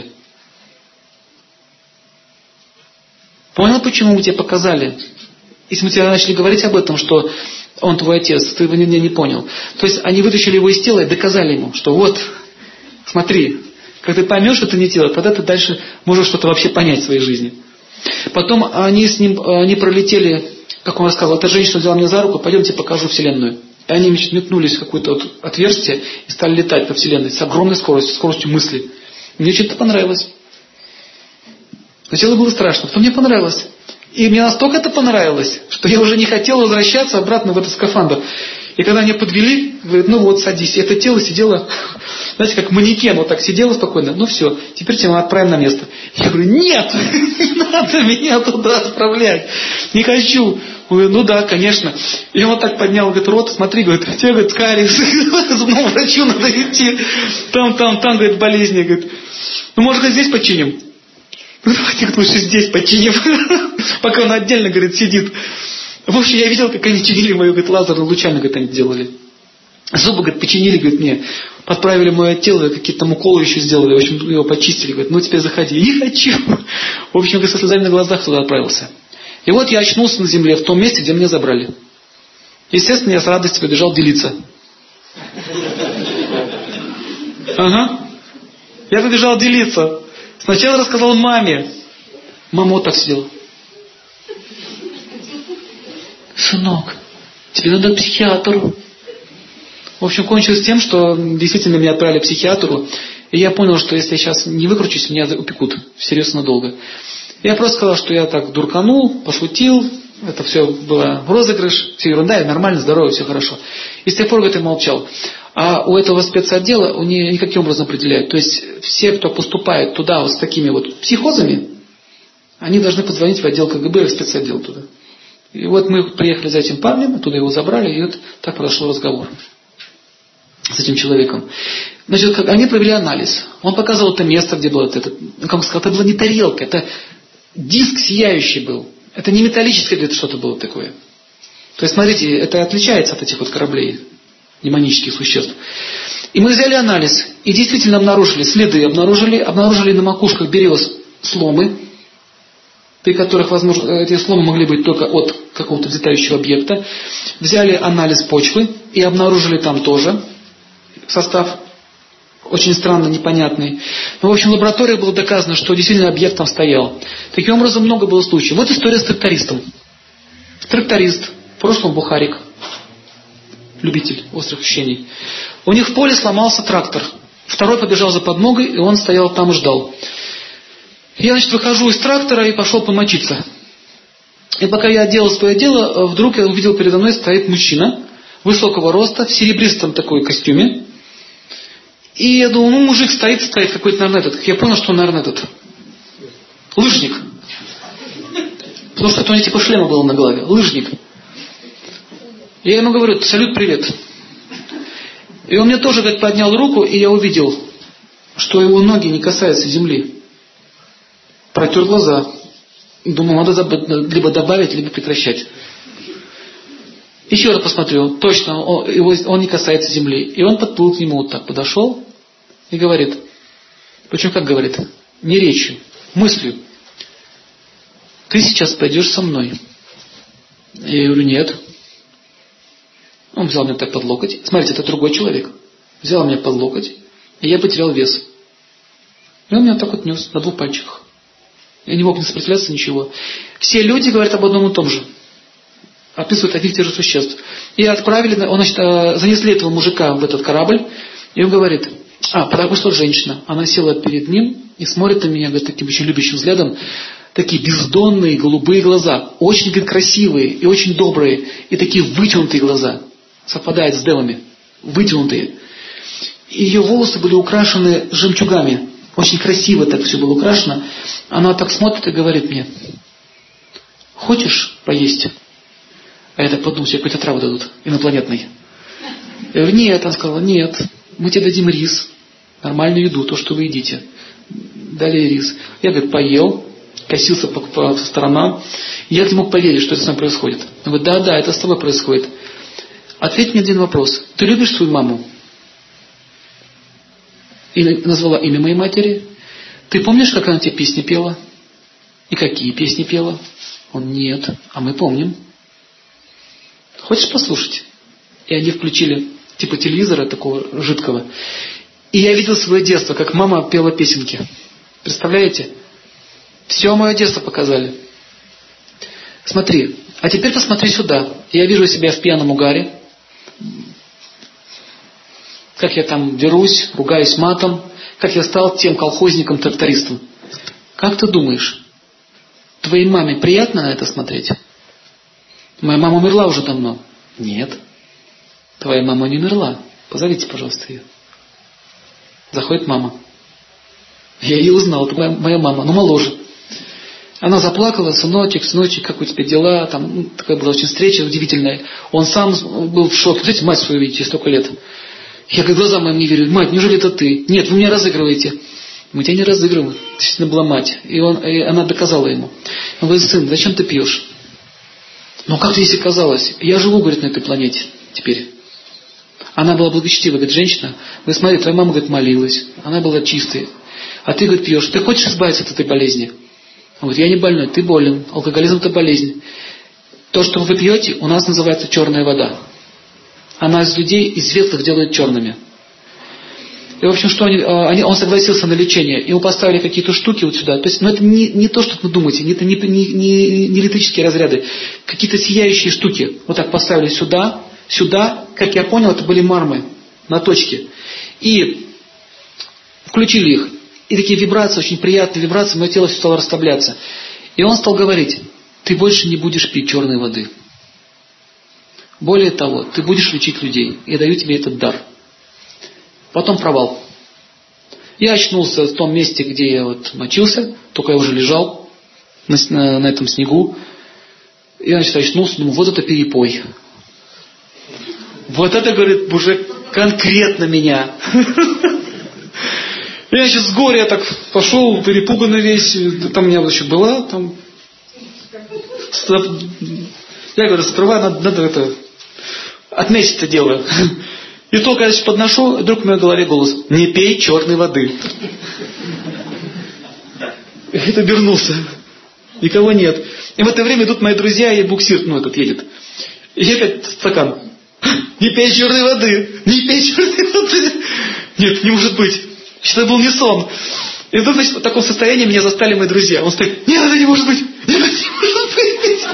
Понял, почему мы тебе показали? Если мы тебе начали говорить об этом, что он твой отец, ты меня не, не понял. То есть они вытащили его из тела и доказали ему, что вот, смотри, как ты поймешь, что это не тело, тогда ты дальше можешь что-то вообще понять в своей жизни. Потом они с ним, они пролетели, как он рассказывал, эта женщина взяла меня за руку, пойдемте покажу Вселенную. И они метнулись в какое-то вот отверстие и стали летать по Вселенной с огромной скоростью, скоростью мысли. Мне что-то понравилось. Сначала было страшно, потом мне понравилось. И мне настолько это понравилось, что я уже не хотел возвращаться обратно в этот скафандр. И когда меня подвели, говорят, ну вот, садись. И это тело сидело, знаете, как манекен, вот так сидело спокойно. Ну все, теперь тебя мы отправим на место. Я говорю, нет, не надо меня туда отправлять. Не хочу. Он говорит, ну да, конечно. И он вот так поднял, говорит, рот, смотри, говорит, тебе, говорит, кариес, к зубному врачу надо идти. Там, там, там, говорит, болезни. Говорит, ну может, здесь починим? Ну давайте лучше здесь починим, пока он отдельно, говорит, сидит. В общем, я видел, как они чинили мою, говорит, лазерную лучами, говорит, они делали. Зубы, говорит, починили, говорит, мне. Подправили мое тело, какие-то там уколы еще сделали. В общем, его почистили, говорит, ну теперь заходи. Не хочу. В общем, говорит, со слезами на глазах туда отправился. И вот я очнулся на земле, в том месте, где меня забрали. Естественно, я с радостью побежал делиться. Ага. Я побежал делиться. Сначала рассказал маме. Мама вот так сидела. Сынок, тебе надо к психиатру. В общем, кончилось тем, что действительно меня отправили к психиатру. И я понял, что если я сейчас не выкручусь, меня упекут всерьез надолго. Я просто сказал, что я так дурканул, пошутил. Это все было розыгрыш. Все ерунда, я нормально, здоровый, все хорошо. И с тех пор, говорит, я молчал. А у этого спецотдела у них никаким образом определяют. То есть все, кто поступает туда вот с такими вот психозами, они должны позвонить в отдел ка гэ бэ и в спецотдел туда. И вот мы приехали за этим парнем, оттуда его забрали, и вот так произошел разговор с этим человеком. Значит, как они провели анализ. Он показывал это место, где было это, как он сказал, это была не тарелка, это диск сияющий был. Это не металлическое где-то что-то было такое. То есть, смотрите, это отличается от этих вот кораблей, демонических существ. И мы взяли анализ, и действительно обнаружили, следы обнаружили, обнаружили на макушках берез сломы, при которых, возможно, эти сломы могли быть только от какого-то взлетающего объекта. Взяли анализ почвы и обнаружили там тоже состав очень странно, непонятный. Но, в общем, в лаборатории было доказано, что действительно объект там стоял. Таким образом, много было случаев. Вот история с трактористом. Тракторист, в прошлом бухарик, любитель острых ощущений. У них в поле сломался трактор. Второй побежал за подмогой, и он стоял там и ждал. Я, значит, выхожу из трактора и пошел помочиться. И пока я делал свое дело, вдруг я увидел, передо мной стоит мужчина высокого роста, в серебристом такой костюме. И я думал, ну, мужик стоит, стоит, какой-то, наверное, этот. Я понял, что он, наверное, этот. Лыжник. Потому что это у него типа шлема было на голове. Лыжник. И я ему говорю, салют, привет. И он мне тоже, говорит, поднял руку, и я увидел, что его ноги не касаются земли. Протер глаза. Думал, надо либо добавить, либо прекращать. Еще раз посмотрел. Точно, он, его, он не касается земли. И он подплыл к нему, вот так подошел и говорит. Причем как говорит? Не речью, мыслью. Ты сейчас пойдешь со мной. Я говорю, нет. Он взял меня так под локоть. Смотрите, это другой человек. Взял меня под локоть, и я потерял вес. И он меня так вот нес на двух пальчиках. Я не мог не сопротивляться, ничего. Все люди говорят об одном и том же. Описывают одних и тех же существ. И отправили, он, значит, занесли этого мужика в этот корабль, и он говорит, а, подошла женщина. Она села перед ним и смотрит на меня, говорит, таким очень любящим взглядом. Такие бездонные голубые глаза. Очень, говорит, красивые и очень добрые. И такие вытянутые глаза. Совпадает с девами. Вытянутые. И ее волосы были украшены жемчугами. Очень красиво так все было украшено. Она так смотрит и говорит мне, хочешь поесть? А я так подумал, себе какой-то травы дадут, инопланетной. Я говорю, нет, она сказала, нет, мы тебе дадим рис, нормальную еду, то, что вы едите. Дали рис. Я, говорит, поел, косился по, по сторонам, и я не мог поверить, что это с нами происходит. Он говорит, да, да, это с тобой происходит. Ответь мне один вопрос. Ты любишь свою маму? И назвала имя моей матери. Ты помнишь, как она тебе песни пела? И какие песни пела? Он, нет, а мы помним. Хочешь послушать? И они включили типа телевизора такого жидкого. И я видел свое детство, как мама пела песенки. Представляете? Все мое детство показали. Смотри, а теперь посмотри сюда. Я вижу себя в пьяном угаре. Как я там дерусь, ругаюсь матом. Как я стал тем колхозником-трактористом. Как ты думаешь, твоей маме приятно на это смотреть? Моя мама умерла уже давно. Нет. Твоя мама не умерла. Позовите, пожалуйста, ее. Заходит мама. Я ее узнал, это моя, моя мама, но моложе. Она заплакала, сыночек, сыночек, как у тебя дела? Там, ну, такая была очень встреча удивительная. Он сам был в шоке. Знаете, мать свою видите, столько лет. Я как глазам моим не верю. Мать, неужели это ты? Нет, вы меня разыгрываете. Мы тебя не разыгрываем. Действительно была мать. И, он, и она доказала ему. Он говорит, сын, зачем ты пьешь? Ну как здесь оказалось? Я живу, говорит, на этой планете теперь. Она была благочестивая, говорит, женщина. Говорит, смотри, твоя мама, говорит, молилась. Она была чистой. А ты, говорит, пьешь. Ты хочешь избавиться от этой болезни? Он говорит, я не больной, ты болен. Алкоголизм – это болезнь. То, что вы пьете, у нас называется черная вода. Она из людей, из светлых делает черными. И, в общем, что они, они, он согласился на лечение. Ему поставили какие-то штуки вот сюда. То есть, ну, это не, не то, что вы думаете, это не, не, не, не электрические разряды. Какие-то сияющие штуки. Вот так поставили сюда, сюда. Как я понял, это были мармы на точке. И включили их. И такие вибрации, очень приятные вибрации, мое тело все стало расслабляться. И он стал говорить, ты больше не будешь пить черной воды. Более того, ты будешь лечить людей. Я даю тебе этот дар. Потом провал. Я очнулся в том месте, где я вот мочился, только я уже лежал на, на, на этом снегу. И я, значит, очнулся, думаю, вот это перепой. Вот это, говорит, уже конкретно меня. Я, значит, с горя так пошел, перепуганный весь. Там у меня еще была, там... Я говорю, сперва надо, надо это... отметить это дело. И только я, значит, подношу, вдруг в моей голове голос: не пей черной воды. И это обернулся. Никого нет. И в это время идут мои друзья, и буксир, ну, этот едет. И я опять стакан. Не пей черной воды! Не пей черной воды! Нет, не может быть. Что это был не сон. И вдруг, значит, в таком состоянии меня застали мои друзья. Он стоит: нет, это не может быть! Нет, это не может быть!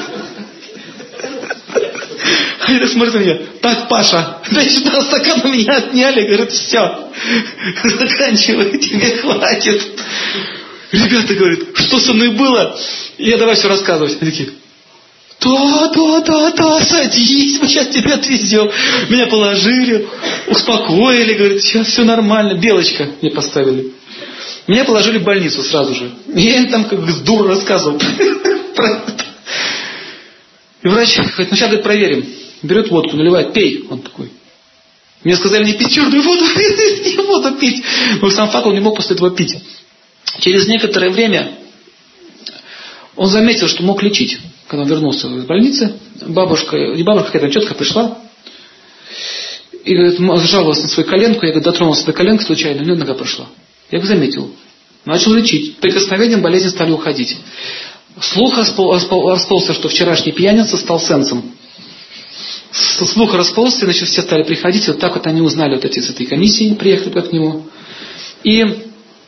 Они так смотрят на меня: так, Паша, дай сюда стакан, у меня отняли. Говорят, все, заканчивай, тебе хватит. Ребята говорят, что со мной было? И я давай все рассказывать. Они такие: да, да, да, да, садись, мы сейчас тебя отвезем. Меня положили, успокоили, говорят, сейчас все нормально. Белочка мне поставили. Меня положили в больницу сразу же. Я им там как бы с дур рассказывал про это. И врач говорит, ну сейчас, говорит, проверим. Берет водку, наливает, пей. Он такой. Мне сказали не пить черную воду, не воду пить. Но сам факт, он не мог после этого пить. Через некоторое время он заметил, что мог лечить. Когда он вернулся из больницы, бабушка, не бабушка, какая-то тетка пришла и говорит, жаловалась на свою коленку. Я, говорит, дотронулся до коленки случайно, у нее нога прошла. Я их заметил. Начал лечить. Прикосновением болезни стали уходить. Слух расползся, что вчерашний пьяница стал сенсом. Слух расползся, значит, все стали приходить. И вот так вот они узнали, вот эти с этой комиссии, приехали к нему. И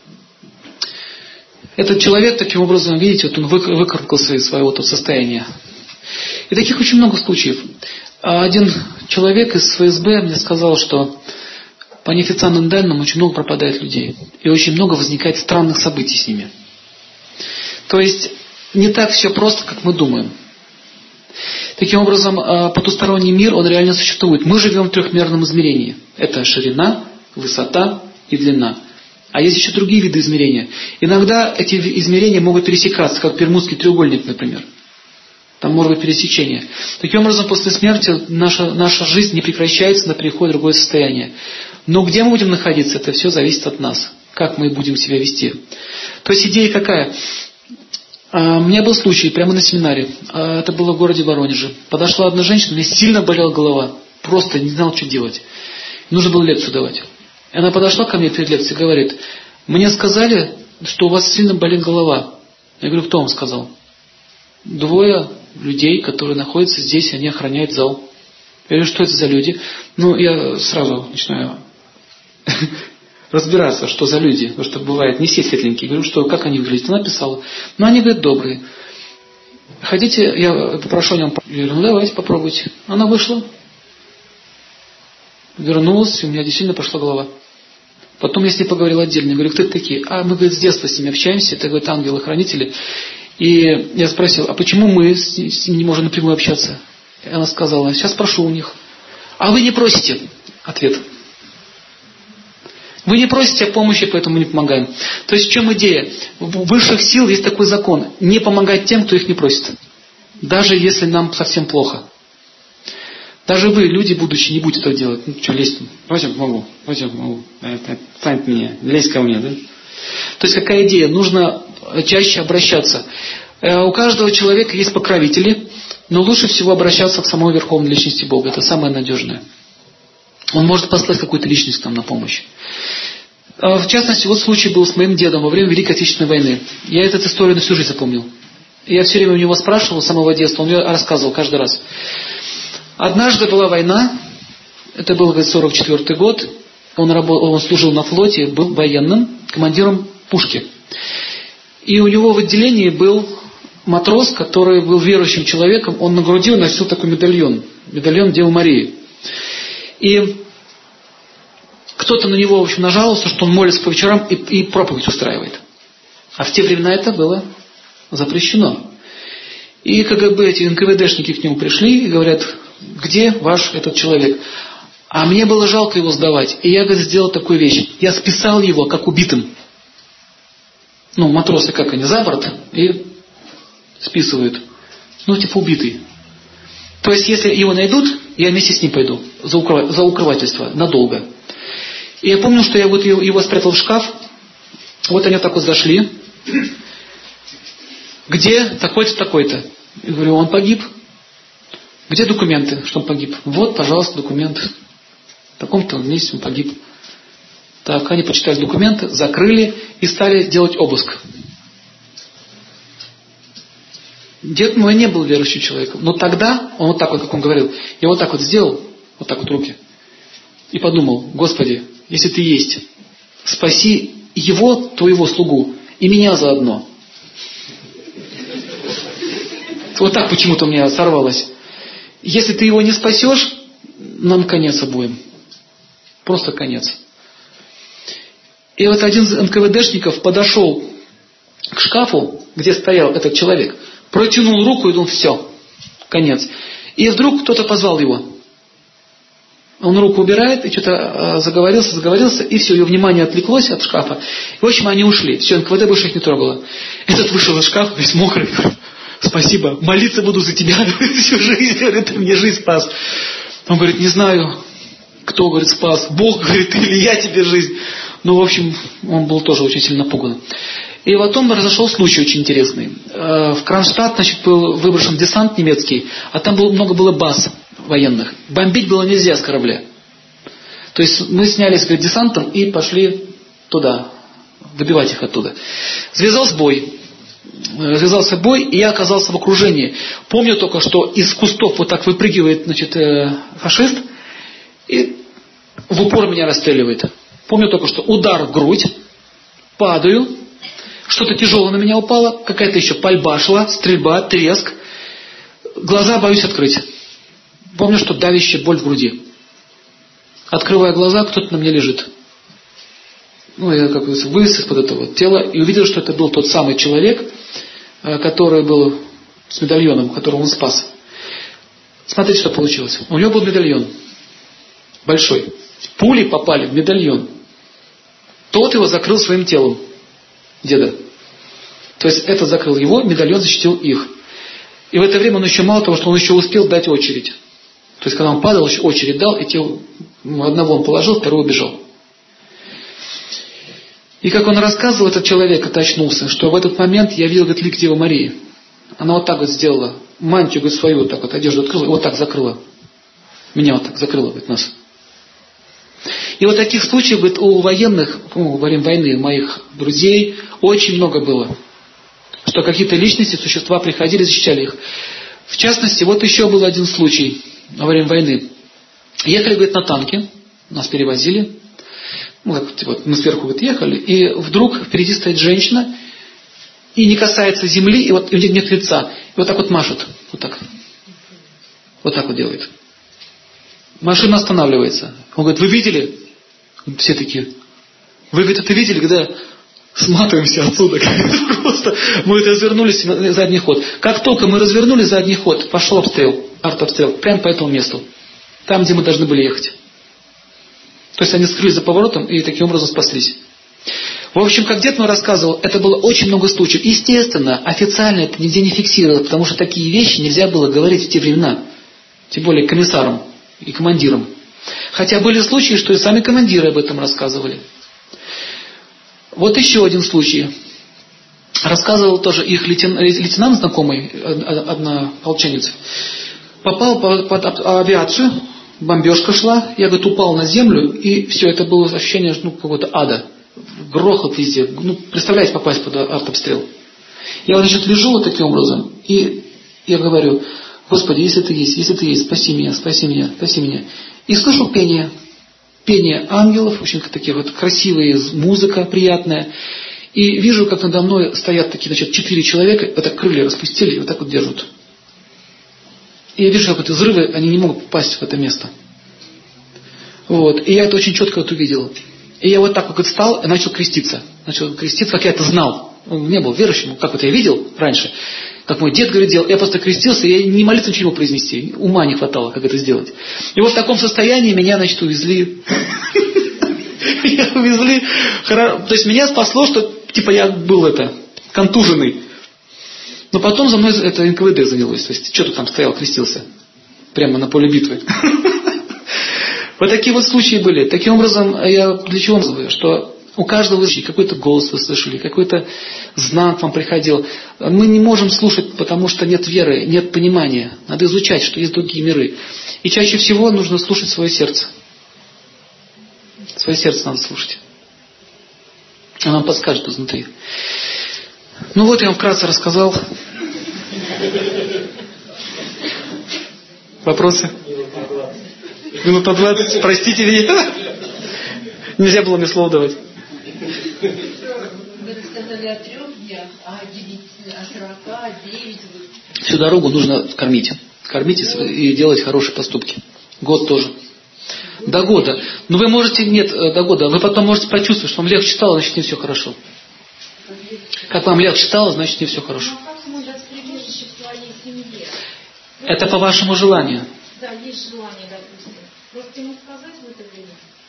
этот человек, таким образом, видите, вот он выкарабкался из своего тут состояния. И таких очень много случаев. Один человек из эф эс бэ мне сказал, что по неофициальным данным очень много пропадает людей. И очень много возникает странных событий с ними. То есть не так все просто, как мы думаем. Таким образом, потусторонний мир, он реально существует. Мы живем в трехмерном измерении. Это ширина, высота и длина. А есть еще другие виды измерения. Иногда эти измерения могут пересекаться, как Бермудский треугольник, например. Там может быть пересечение. Таким образом, после смерти наша, наша жизнь не прекращается, она переходит в другое состояние. Но где мы будем находиться, это все зависит от нас. Как мы будем себя вести. То есть идея какая? У меня был случай прямо на семинаре. Это было в городе Воронеже. Подошла одна женщина, у меня сильно болела голова. Просто не знала, что делать. Нужно было лекцию давать. И она подошла ко мне перед лекцией и говорит, мне сказали, что у вас сильно болит голова. Я говорю, кто вам сказал? Двое людей, которые находятся здесь, они охраняют зал. Я говорю, что это за люди? Ну, я сразу начинаю разбираться, что за люди. Потому что бывает, не все светленькие. Говорю, что как они выглядят? Она писала. Ну, они, говорят, добрые. Хотите, я попрошу о нем. Я говорю, ну, давайте, попробуйте. Она вышла. Вернулась, и у меня действительно пошла голова. Потом я с ней поговорил отдельно. Я говорю, кто это такие? А мы, говорит, с детства с ними общаемся. Это, говорит, ангелы-хранители. И я спросил, а почему мы с ними не можем напрямую общаться? И она сказала, сейчас спрошу у них. А вы не просите? Ответ. Вы не просите о помощи, поэтому не помогаем. То есть в чем идея? В высших сил есть такой закон. Не помогать тем, кто их не просит. Даже если нам совсем плохо. Даже вы, люди будущие, не будете этого делать. Ну, что, лезть? Давайте я помогу. Давайте я помогу. Отстань от меня. Лезь ко мне, да? То есть какая идея? Нужно чаще обращаться. У каждого человека есть покровители, но лучше всего обращаться к самой Верховной Личности Бога. Это самое надежное. Он может послать какую-то личность нам на помощь. В частности, вот случай был с моим дедом во время Великой Отечественной войны. Я эту историю на всю жизнь запомнил. Я все время у него спрашивал с самого детства, он мне рассказывал каждый раз. Однажды была война, это был сорок четвёртый год, он, работал, он служил на флоте, был военным, командиром пушки. И у него в отделении был матрос, который был верующим человеком, он на груди носил такой медальон, медальон Девы Марии. И кто-то на него, в общем, нажаловался, что он молится по вечерам и, и проповедь устраивает. А в те времена это было запрещено. И КГБ, эти эн ка вэ дэшники к нему пришли и говорят, где ваш этот человек? А мне было жалко его сдавать. И я, говорит, сделал такую вещь. Я списал его как убитым. Ну, матросы как они, за борт и списывают. Ну, типа убитый. То есть, если его найдут, я вместе с ним пойду за, укры... за укрывательство надолго. И я помню, что я вот его спрятал в шкаф. Вот они вот так вот зашли. Где такой-то, такой-то? Я говорю, он погиб. Где документы, что он погиб? Вот, пожалуйста, документы. В таком-то месте он погиб. Так, они почитали документы, закрыли и стали делать обыск. Дед мой не был верующим человеком. Но тогда, он вот так вот, как он говорил, я вот так вот сделал, вот так вот руки, и подумал, Господи, если Ты есть, спаси его, твоего слугу, и меня заодно. Вот так почему-то у меня сорвалось. Если Ты его не спасешь, нам конец обоим. Просто конец. И вот один из эн ка вэ дэшников подошел к шкафу, где стоял этот человек, протянул руку и думал, все, конец. И вдруг кто-то позвал его. Он руку убирает и что-то заговорился, заговорился, и все, ее внимание отвлеклось от шкафа. И, в общем, они ушли. Все, эн ка вэ дэ больше их не трогало. Этот вышел из шкафа, весь мокрый. Спасибо, молиться буду за тебя всю жизнь. Говорит, ты мне жизнь спас. Он говорит, не знаю, кто, говорит, спас. Бог, говорит, или я тебе жизнь. Ну, в общем, он был тоже очень сильно напуган. И потом произошел случай очень интересный. В Кронштадт, значит, был выброшен десант немецкий, а там было, много было баз военных. Бомбить было нельзя с корабля. То есть мы снялись, говорит, десантом и пошли туда, выбивать их оттуда. Завязался бой. Завязался бой, и я оказался в окружении. Помню только, что из кустов вот так выпрыгивает, значит, фашист и в упор меня расстреливает. Помню только, что удар в грудь, падаю, что-то тяжелое на меня упало, какая-то еще пальба шла, стрельба, треск. Глаза боюсь открыть. Помню, что давящая боль в груди. Открывая глаза, кто-то на мне лежит. Ну, я как бы вылез из-под этого тела и увидел, что это был тот самый человек, который был с медальоном, которого он спас. Смотрите, что получилось. У него был медальон. Большой. Пули попали в медальон. Тот его закрыл своим телом. Деда. То есть этот закрыл его, медальон защитил их. И в это время он еще мало того, что он еще успел дать очередь. То есть когда он падал, еще очередь дал, и тело, одного он положил, второго убежал. И как он рассказывал, этот человек, это очнулся, что в этот момент я видел, говорит, лик Девы Марии. Она вот так вот сделала, мантию, говорит, свою, вот так вот, одежду открыла, и вот так закрыла. Меня вот так закрыла, говорит, нас. И вот таких случаев, говорит, у военных, ну, во время войны, у моих друзей, очень много было. Что какие-то личности, существа приходили, защищали их. В частности, вот еще был один случай во время войны. Ехали, говорит, на танке, нас перевозили. Ну, вот мы сверху вот ехали, и вдруг впереди стоит женщина, и не касается земли, и вот и нет лица. И вот так вот машет. Вот так. Вот так вот делает. Машина останавливается. Он говорит, вы видели? Все такие. Вы, говорит, это видели, когда сматываемся отсюда? Просто мы это развернулись на задний ход. Как только мы развернули задний ход, пошел обстрел, артобстрел, прямо по этому месту. Там, где мы должны были ехать. То есть они скрылись за поворотом и таким образом спаслись. В общем, как дед мой рассказывал, это было очень много случаев. Естественно, официально это нигде не фиксировалось, потому что такие вещи нельзя было говорить в те времена. Тем более комиссарам и командирам. Хотя были случаи, что и сами командиры об этом рассказывали. Вот еще один случай. Рассказывал тоже их лейтенант, лейтенант знакомый, однополчанец. Попал под авиацию, бомбежка шла, я, говорит, упал на землю, и все, это было ощущение, ну, какого-то ада. Грохот везде. Ну, представляете, попасть под артобстрел. Я, значит, лежу вот таким образом, и я говорю, Господи, если Ты есть, если Ты есть, спаси меня, спаси меня, спаси меня. И слышу пение. Пение ангелов, очень такие вот красивые, музыка приятная. И вижу, как надо мной стоят такие, значит, четыре человека, вот так крылья распустили и вот так вот держат. И я вижу, как эти взрывы, они не могут попасть в это место. Вот. И я это очень четко вот увидел. И я вот так вот встал и начал креститься. Начал креститься, как я это знал. Он не был верующим, как вот я видел раньше. Как мой дед, говорит, делал. Я просто крестился, я не молиться ничего произнести. Ума не хватало, как это сделать. И вот в таком состоянии меня, значит, увезли. Меня увезли. То есть меня спасло, что типа я был это, контуженный. Но потом за мной это эн ка вэ дэ занялось. То есть, что ты там стоял, крестился? Прямо на поле битвы. Вот такие вот случаи были. Таким образом, я для чего говорю, что у каждого из них какой-то голос вы слышали, какой-то знак вам приходил. Мы не можем слушать, потому что нет веры, нет понимания. Надо изучать, что есть другие миры. И чаще всего нужно слушать свое сердце. Свое сердце надо слушать. Оно вам подскажет изнутри. Ну вот я вам вкратце рассказал. Вопросы? Минута двадцать, простите меня. Нельзя было мне слово давать. Вы рассказали о трех днях, а о сорока, девять. Всю дорогу нужно кормить. Кормить и делать хорошие поступки. Год тоже. До года. Но вы можете, нет, до года. Вы потом можете почувствовать, что вам легче стало, значит не все хорошо. Как вам легче стало, значит не все хорошо. Это по вашему желанию. Да, есть желание, допустим. Просто ему сказать в это время.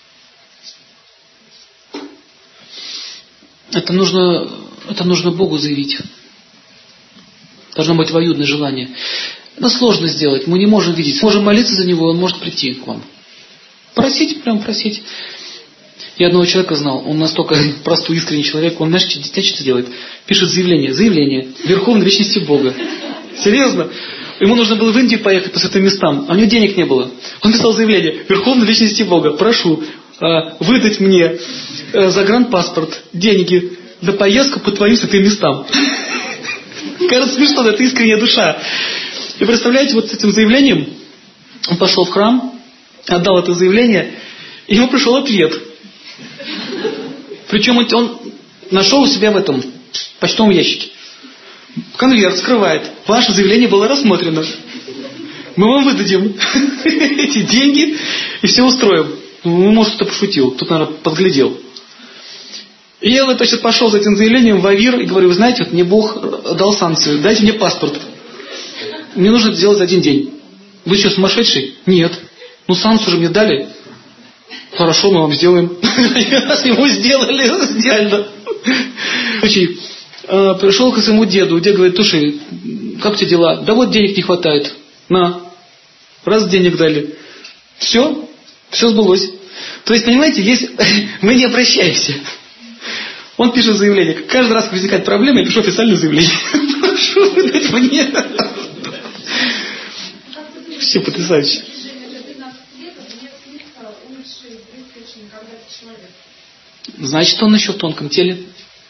Это нужно, это нужно Богу заявить. Должно быть обоюдное желание. Это сложно сделать, мы не можем видеть. Можем молиться за него, он может прийти к вам. Просить, прям просить. Я одного человека знал, он настолько простой, искренний человек, он, знаешь, что делает? Пишет заявление, заявление Верховной Вечности Бога. Серьезно? Ему нужно было в Индию поехать по святым местам, а у него денег не было. Он писал заявление Верховной Вечности Бога, прошу э, выдать мне э, загранпаспорт, деньги на поездку по твоим святым местам. Кажется смешно, но это искренняя душа. И представляете, вот с этим заявлением он пошел в храм, отдал это заявление, и ему пришел ответ. Причем он, он нашел у себя в этом почтовом ящике. Конверт скрывает. Ваше заявление было рассмотрено. Мы вам выдадим эти деньги и все устроим. Ну, может, кто-то пошутил. Тут, наверное, подглядел. И я вот, значит, пошел за этим заявлением в АВИР и говорю, вы знаете, вот мне Бог дал санкцию, дайте мне паспорт. Мне нужно это сделать за один день. Вы что, сумасшедший? Нет. Ну, санкцию же мне дали. Хорошо, мы вам сделаем. Раз ему сделали, сделали. Пришел к своему деду. Дед говорит, слушай, как у тебя дела? Да вот денег не хватает. На. Раз денег дали. Все. Все сбылось. То есть, понимаете, есть... мы не обращаемся. Он пишет заявление. Каждый раз, как возникает проблема, я пишу официальное заявление. Прошу выдать мне. Все потрясающе. Значит, он еще в тонком теле.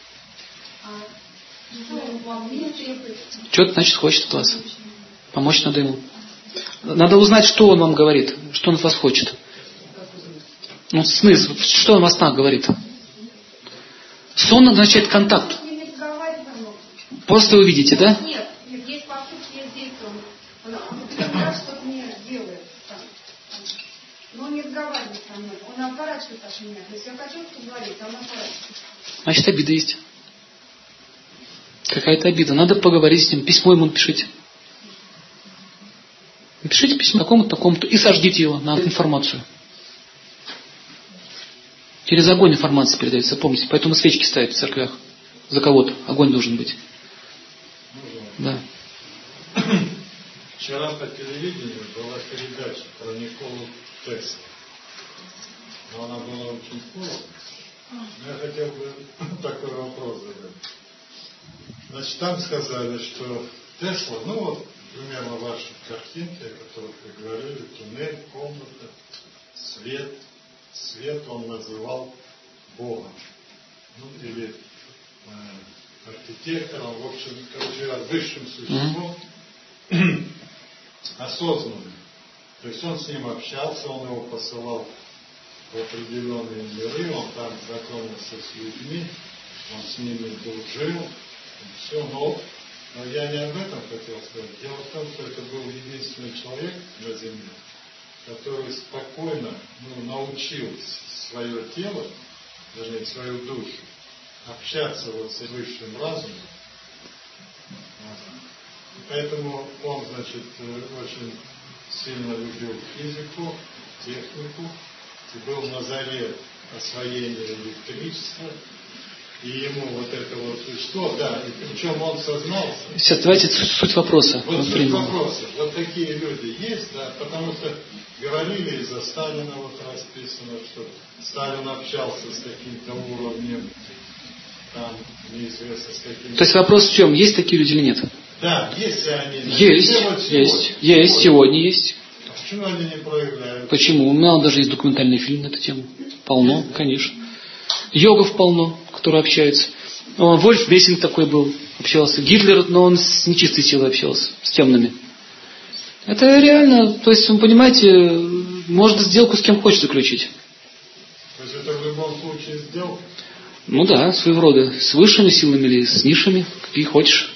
Что-то, значит, хочет от вас. Помочь надо ему. Надо узнать, что он вам говорит. Что он от вас хочет. Ну, сны, что он во снах говорит. Сон означает контакт. Просто вы видите, да? Нет, есть поступки, есть действия. Он что-то мне делает. Но он не разговаривает со мной. Он отворачивается от меня. Если я хочу поговорить, он отворачивается. Значит, обида есть. Какая-то обида. Надо поговорить с ним. Письмо ему напишите. Напишите письмо такому-то, такому-то. И сожгите его на информацию. Через огонь информация передается, помните. Поэтому свечки ставят в церквях. За кого-то. Огонь должен быть. Да. Вчера по телевидению была передача про Николу Теслу. Но она была очень сложная. Я хотел бы такой вопрос задать. Значит, там сказали, что Тесла, ну вот, примерно ваши картинки, о которых вы говорили, туннель, комната, свет. Свет он называл Богом. Ну, или э, архитектором, в общем, короче, высшим существом, mm-hmm. осознанным. То есть он с ним общался, он его посылал в определенные миры, он там знакомился с людьми, он с ними дружил, все, но, но я не об этом хотел сказать. Дело в том, что это был единственный человек на Земле, который спокойно ну, научил свое тело, вернее, свою душу, общаться вот с высшим разумом. И поэтому он, значит, очень сильно любил физику, технику, и был на заре освоения электричества. и ему вот это вот, что, да, и причем он сознался. Сейчас давайте суть вопроса. Вот суть вопроса. Вот такие люди есть, да, потому что говорили, из-за Сталина вот расписано, что Сталин общался с каким-то уровнем, там, неизвестно с каким-то... То есть вопрос в чем, есть такие люди или нет? Да, есть они. Есть, вот есть, есть, сегодня есть. А почему они не проявляют? Почему? У меня даже есть документальный фильм на эту тему. Полно, конечно. Йогов полно, которые общаются. Вольф Мессинг такой был, общался. Гитлер, но он с нечистой силой общался, с темными. Это реально, то есть, вы понимаете, можно сделку с кем хочешь заключить. То есть это в любом случае сделка? Ну да, своего рода. С высшими силами или с низшими, какие хочешь.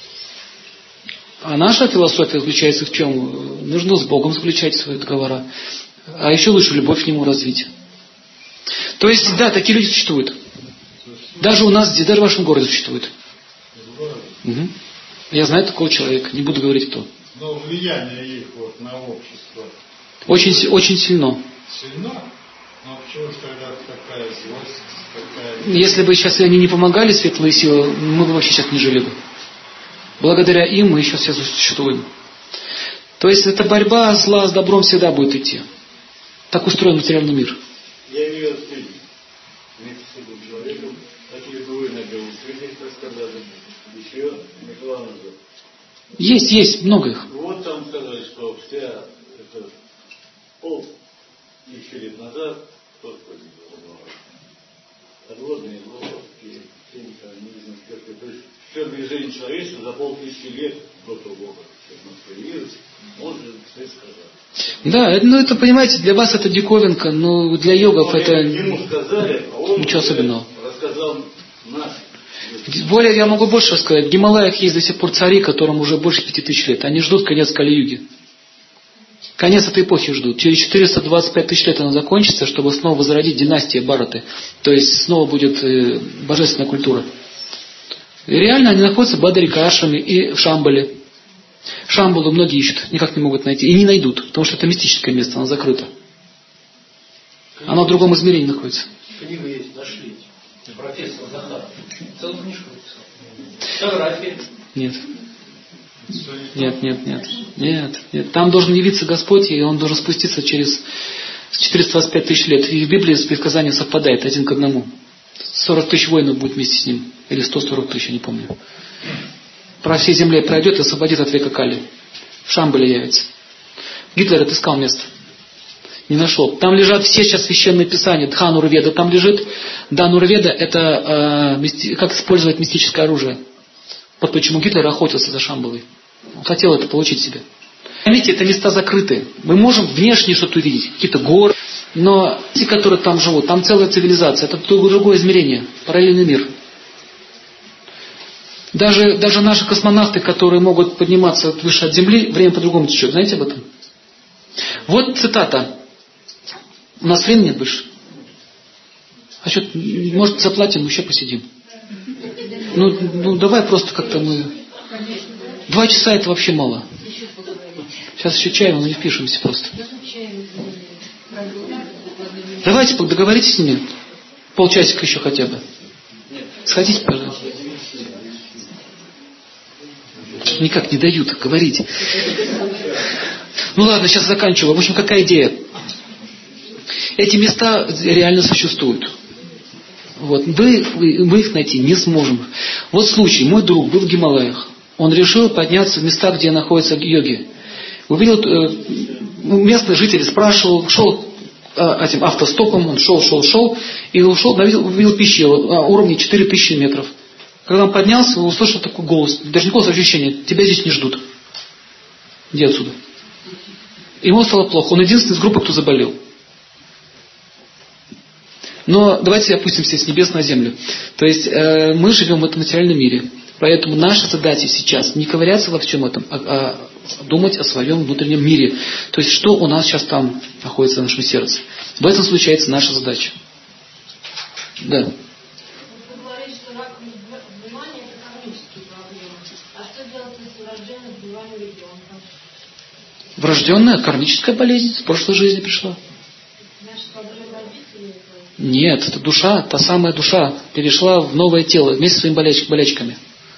А наша философия заключается в чем? Нужно с Богом заключать свои договора. А еще лучше любовь к Нему развить. То есть, да, такие люди существуют. Даже у нас здесь, даже в вашем городе существуют. Угу. Я знаю такого человека, не буду говорить кто. Но влияние их вот на общество. Очень, очень сильно. Сильно? Но почему же тогда такая злость? Такая... Если бы сейчас они не помогали, светлые силы, мы бы вообще сейчас не жили бы. Благодаря им мы еще все существуем. То есть эта борьба зла с добром всегда будет идти. Так устроен материальный мир. Я имею в виду, вместе с этим человеком, такие бы вы на белом свете рассказали, еще Николай назад. Есть, есть, много их. Вот там сказали, что вся это пол тысячи лет назад, Господи, подводные лодки, неизвестно сколько, то есть все движение человечества за полтысячи лет до того, как все появилось, можно все сказать. Да, это, ну это, понимаете, для вас это диковинка, но для йогов но это ему сказали, а он ничего особенного. Рассказал наш. Более я могу больше рассказать. В Гималаях есть до сих пор цари, которым уже больше пяти тысяч лет. Они ждут конец Кали-юги. Конец этой эпохи ждут. Через четыреста двадцать пять тысяч лет она закончится, чтобы снова возродить династию Бхараты. То есть снова будет э, божественная культура. И реально они находятся в Бадарика-ашраме и в Шамбале. Шамбалу многие ищут, никак не могут найти. И не найдут, потому что это мистическое место, оно закрыто. Оно в другом измерении находится. Книга есть, нашли. Профессор Захар. Целую книжку написал. Фотографии. Нет. Нет, нет, нет. Нет, нет. Там должен явиться Господь, и Он должен спуститься через четыреста двадцать пять тысяч лет. И в Библии предсказание совпадает один к одному. сорок тысяч воинов будет вместе с ним. Или сто сорок тысяч, я не помню. По всей земле пройдет и освободит от века Кали. В Шамбале явится. Гитлер отыскал место. Не нашел. Там лежат все сейчас священные писания. Дханур-веда там лежит. Данур-веда это э, как использовать мистическое оружие. Вот почему Гитлер охотился за Шамбалой. Он хотел это получить себе. Поймите, это места закрытые. Мы можем внешне что-то увидеть. Какие-то горы. Но те, которые там живут, там целая цивилизация. Это другое измерение. Параллельный мир. Даже, даже наши космонавты, которые могут подниматься выше от Земли, время по-другому течет. Знаете об этом? Вот цитата. У нас времени нет больше. А что, может, заплатим, еще посидим. Ну, ну давай просто как-то мы... Два часа это вообще мало. Сейчас еще чаем, мы не впишемся просто. Давайте договоритесь с ними. Полчасика еще хотя бы. Сходите, пожалуйста. Никак не дают говорить. Ну ладно, сейчас заканчиваю. В общем, какая идея? Эти места реально существуют. Вот. Вы, вы, мы их найти не сможем. Вот случай. Мой друг был в Гималаях. Он решил подняться в места, где находятся йоги. Увидел, э, местный житель спрашивал, шел э, этим автостопом, он шел, шел, шел, и ушел, увидел, увидел пещеру э, уровня четыре тысячи метров. Когда он поднялся, он услышал такой голос, даже не голос, а ощущение, тебя здесь не ждут. Иди отсюда. Ему стало плохо, он единственный из группы, кто заболел. Но давайте опустимся с небес на землю. То есть э, мы живем в этом материальном мире. Поэтому наша задача сейчас не ковыряться во всем этом, а, а думать о своем внутреннем мире. То есть что у нас сейчас там находится в нашем сердце. В этом заключается наша задача. Да. Вы говорите, что рак внимания это кармические проблемы. А что делать, если врожденное заболевание ребенка? Врожденная кармическая болезнь с прошлой жизни пришла. Наша проблема родителей. Нет, это душа, та самая душа перешла в новое тело вместе со своими болеч- болячками.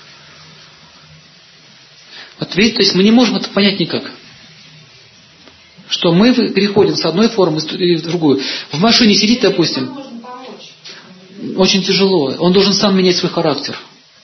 Вот видите, то есть мы не можем это понять никак. Что мы переходим с одной формы в другую. В машине сидит, допустим, очень тяжело. Он должен сам менять свой характер.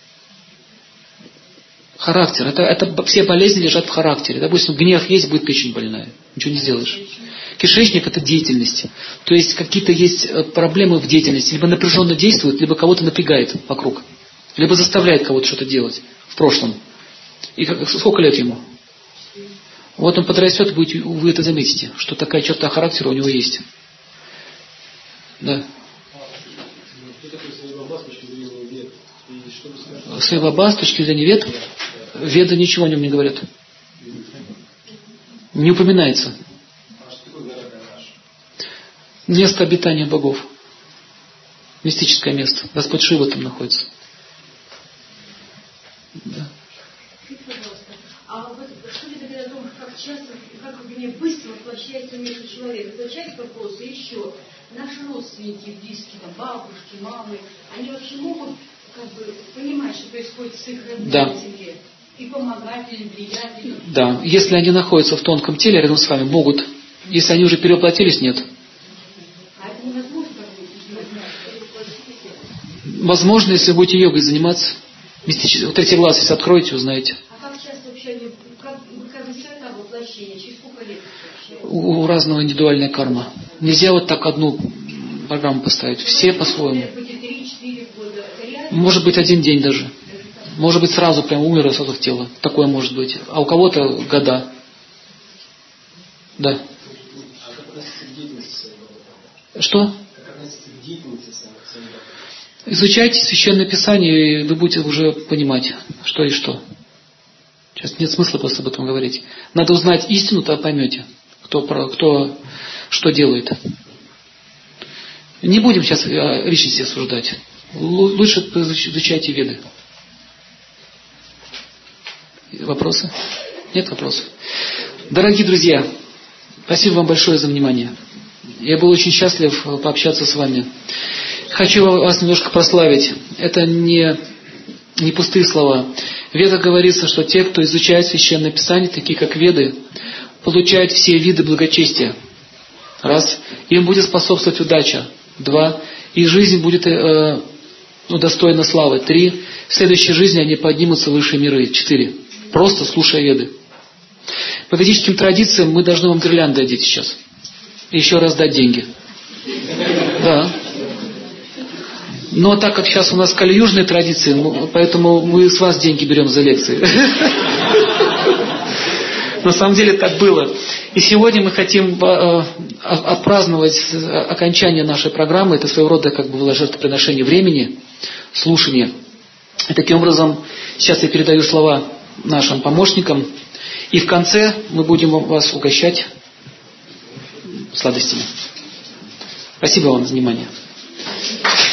Характер. Это, это все болезни лежат в характере. Допустим, гнев есть, будет печень больная. Ничего не сделаешь. Кишечник – это деятельность. То есть какие-то есть проблемы в деятельности. Либо напряженно действует, либо кого-то напрягает вокруг. Либо заставляет кого-то что-то делать в прошлом. И как, сколько лет ему? Вот он подрастет, будете, вы это заметите, что такая черта характера у него есть. Да. Свайваба с точки зрения вед, веды ничего о нем не говорят. Не упоминается. Место обитания богов. Мистическое место. Господь Шива там находится. Да. А вот что вы говорите о том, как часто, как мне быстро воплощается между человеком? Это часть вопроса. И еще наши родственники, близкие, там, бабушки, мамы, они вообще могут как бы понимать, что происходит с их родными да. на земле? И помогать или влиять? Или... Да. Если они находятся в тонком теле рядом с вами, могут. Если они уже перевоплотились, нет. А это невозможно, как бы, возможно, если будете йогой заниматься. Мистически. Вот третий глаз, если откроете, узнаете. А как часто вообще они, как, как высота воплощения, через сколько лет вообще? У, у разного индивидуальная карма. Нельзя вот так одну программу поставить. Все по-своему. Может быть, один день даже. Может быть, сразу прям умер и сразу в тело. Такое может быть. А у кого-то года. Да. Что? Изучайте Священное Писание, и вы будете уже понимать, что и что. Сейчас нет смысла просто об этом говорить. Надо узнать истину, тогда поймете, кто, кто что делает. Не будем сейчас личности осуждать. Лучше изучайте Веды. Вопросы? Нет вопросов? Дорогие друзья, спасибо вам большое за внимание. Я был очень счастлив пообщаться с вами. Хочу вас немножко прославить. Это не, не пустые слова. В Ведах говорится, что те, кто изучает Священное Писание, такие как Веды, получают все виды благочестия. Раз. Им будет способствовать удача. Два. И жизнь будет э, удостоена славы. Три. В следующей жизни они поднимутся в высшие миры. Четыре. Просто слушая Веды. По ведическим традициям мы должны вам гирлянды одеть сейчас. И еще раз дать деньги. Да. Но так как сейчас у нас кали-южные традиции, поэтому мы с вас деньги берем за лекции. На самом деле так было. И сегодня мы хотим отпраздновать окончание нашей программы. Это своего рода как бы жертвоприношение времени, слушание. И таким образом, сейчас я передаю слова нашим помощникам. И в конце мы будем вас угощать сладостями. Спасибо вам за внимание.